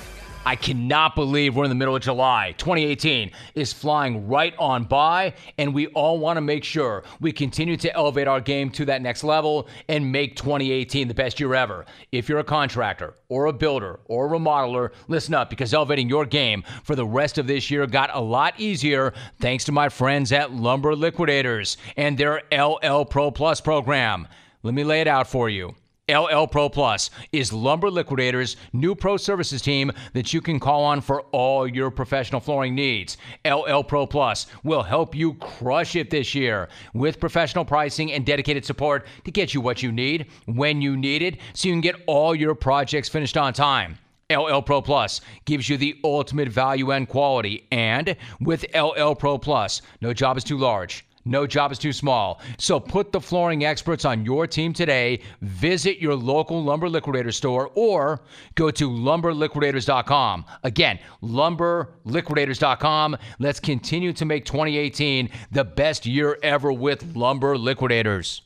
I cannot believe we're in the middle of July. twenty eighteen is flying right on by, and we all want to make sure we continue to elevate our game to that next level and make twenty eighteen the best year ever. If you're a contractor or a builder or a remodeler, listen up, because elevating your game for the rest of this year got a lot easier thanks to my friends at Lumber Liquidators and their L L Pro Plus program. Let me lay it out for you. L L Pro Plus is Lumber Liquidators' new pro services team that you can call on for all your professional flooring needs. L L Pro Plus will help you crush it this year with professional pricing and dedicated support to get you what you need, when you need it, so you can get all your projects finished on time. L L Pro Plus gives you the ultimate value and quality, and with L L Pro Plus, no job is too large. No job is too small. So put the flooring experts on your team today. Visit your local Lumber Liquidator store or go to lumber liquidators dot com. Again, lumber liquidators dot com. Let's continue to make twenty eighteen the best year ever with Lumber Liquidators.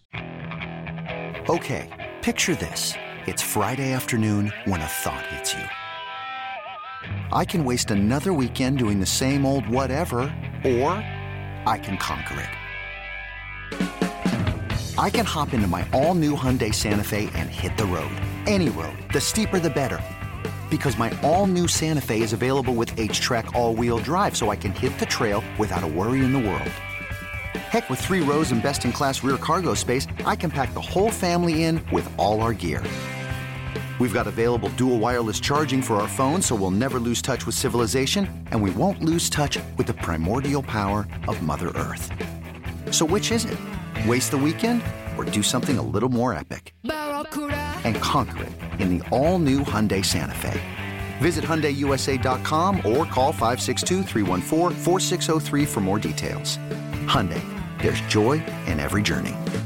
Okay, picture this. It's Friday afternoon when a thought hits you. I can waste another weekend doing the same old whatever, or I can conquer it. I can hop into my all-new Hyundai Santa Fe and hit the road. Any road. The steeper, the better. Because my all-new Santa Fe is available with H-Track all-wheel drive, so I can hit the trail without a worry in the world. Heck, with three rows and best-in-class rear cargo space, I can pack the whole family in with all our gear. We've got available dual wireless charging for our phones, so we'll never lose touch with civilization, and we won't lose touch with the primordial power of Mother Earth. So which is it? Waste the weekend or do something a little more epic and conquer it in the all-new Hyundai Santa Fe? Visit Hyundai U S A dot com or call five six two, three one four, four six zero three for more details. Hyundai, there's joy in every journey.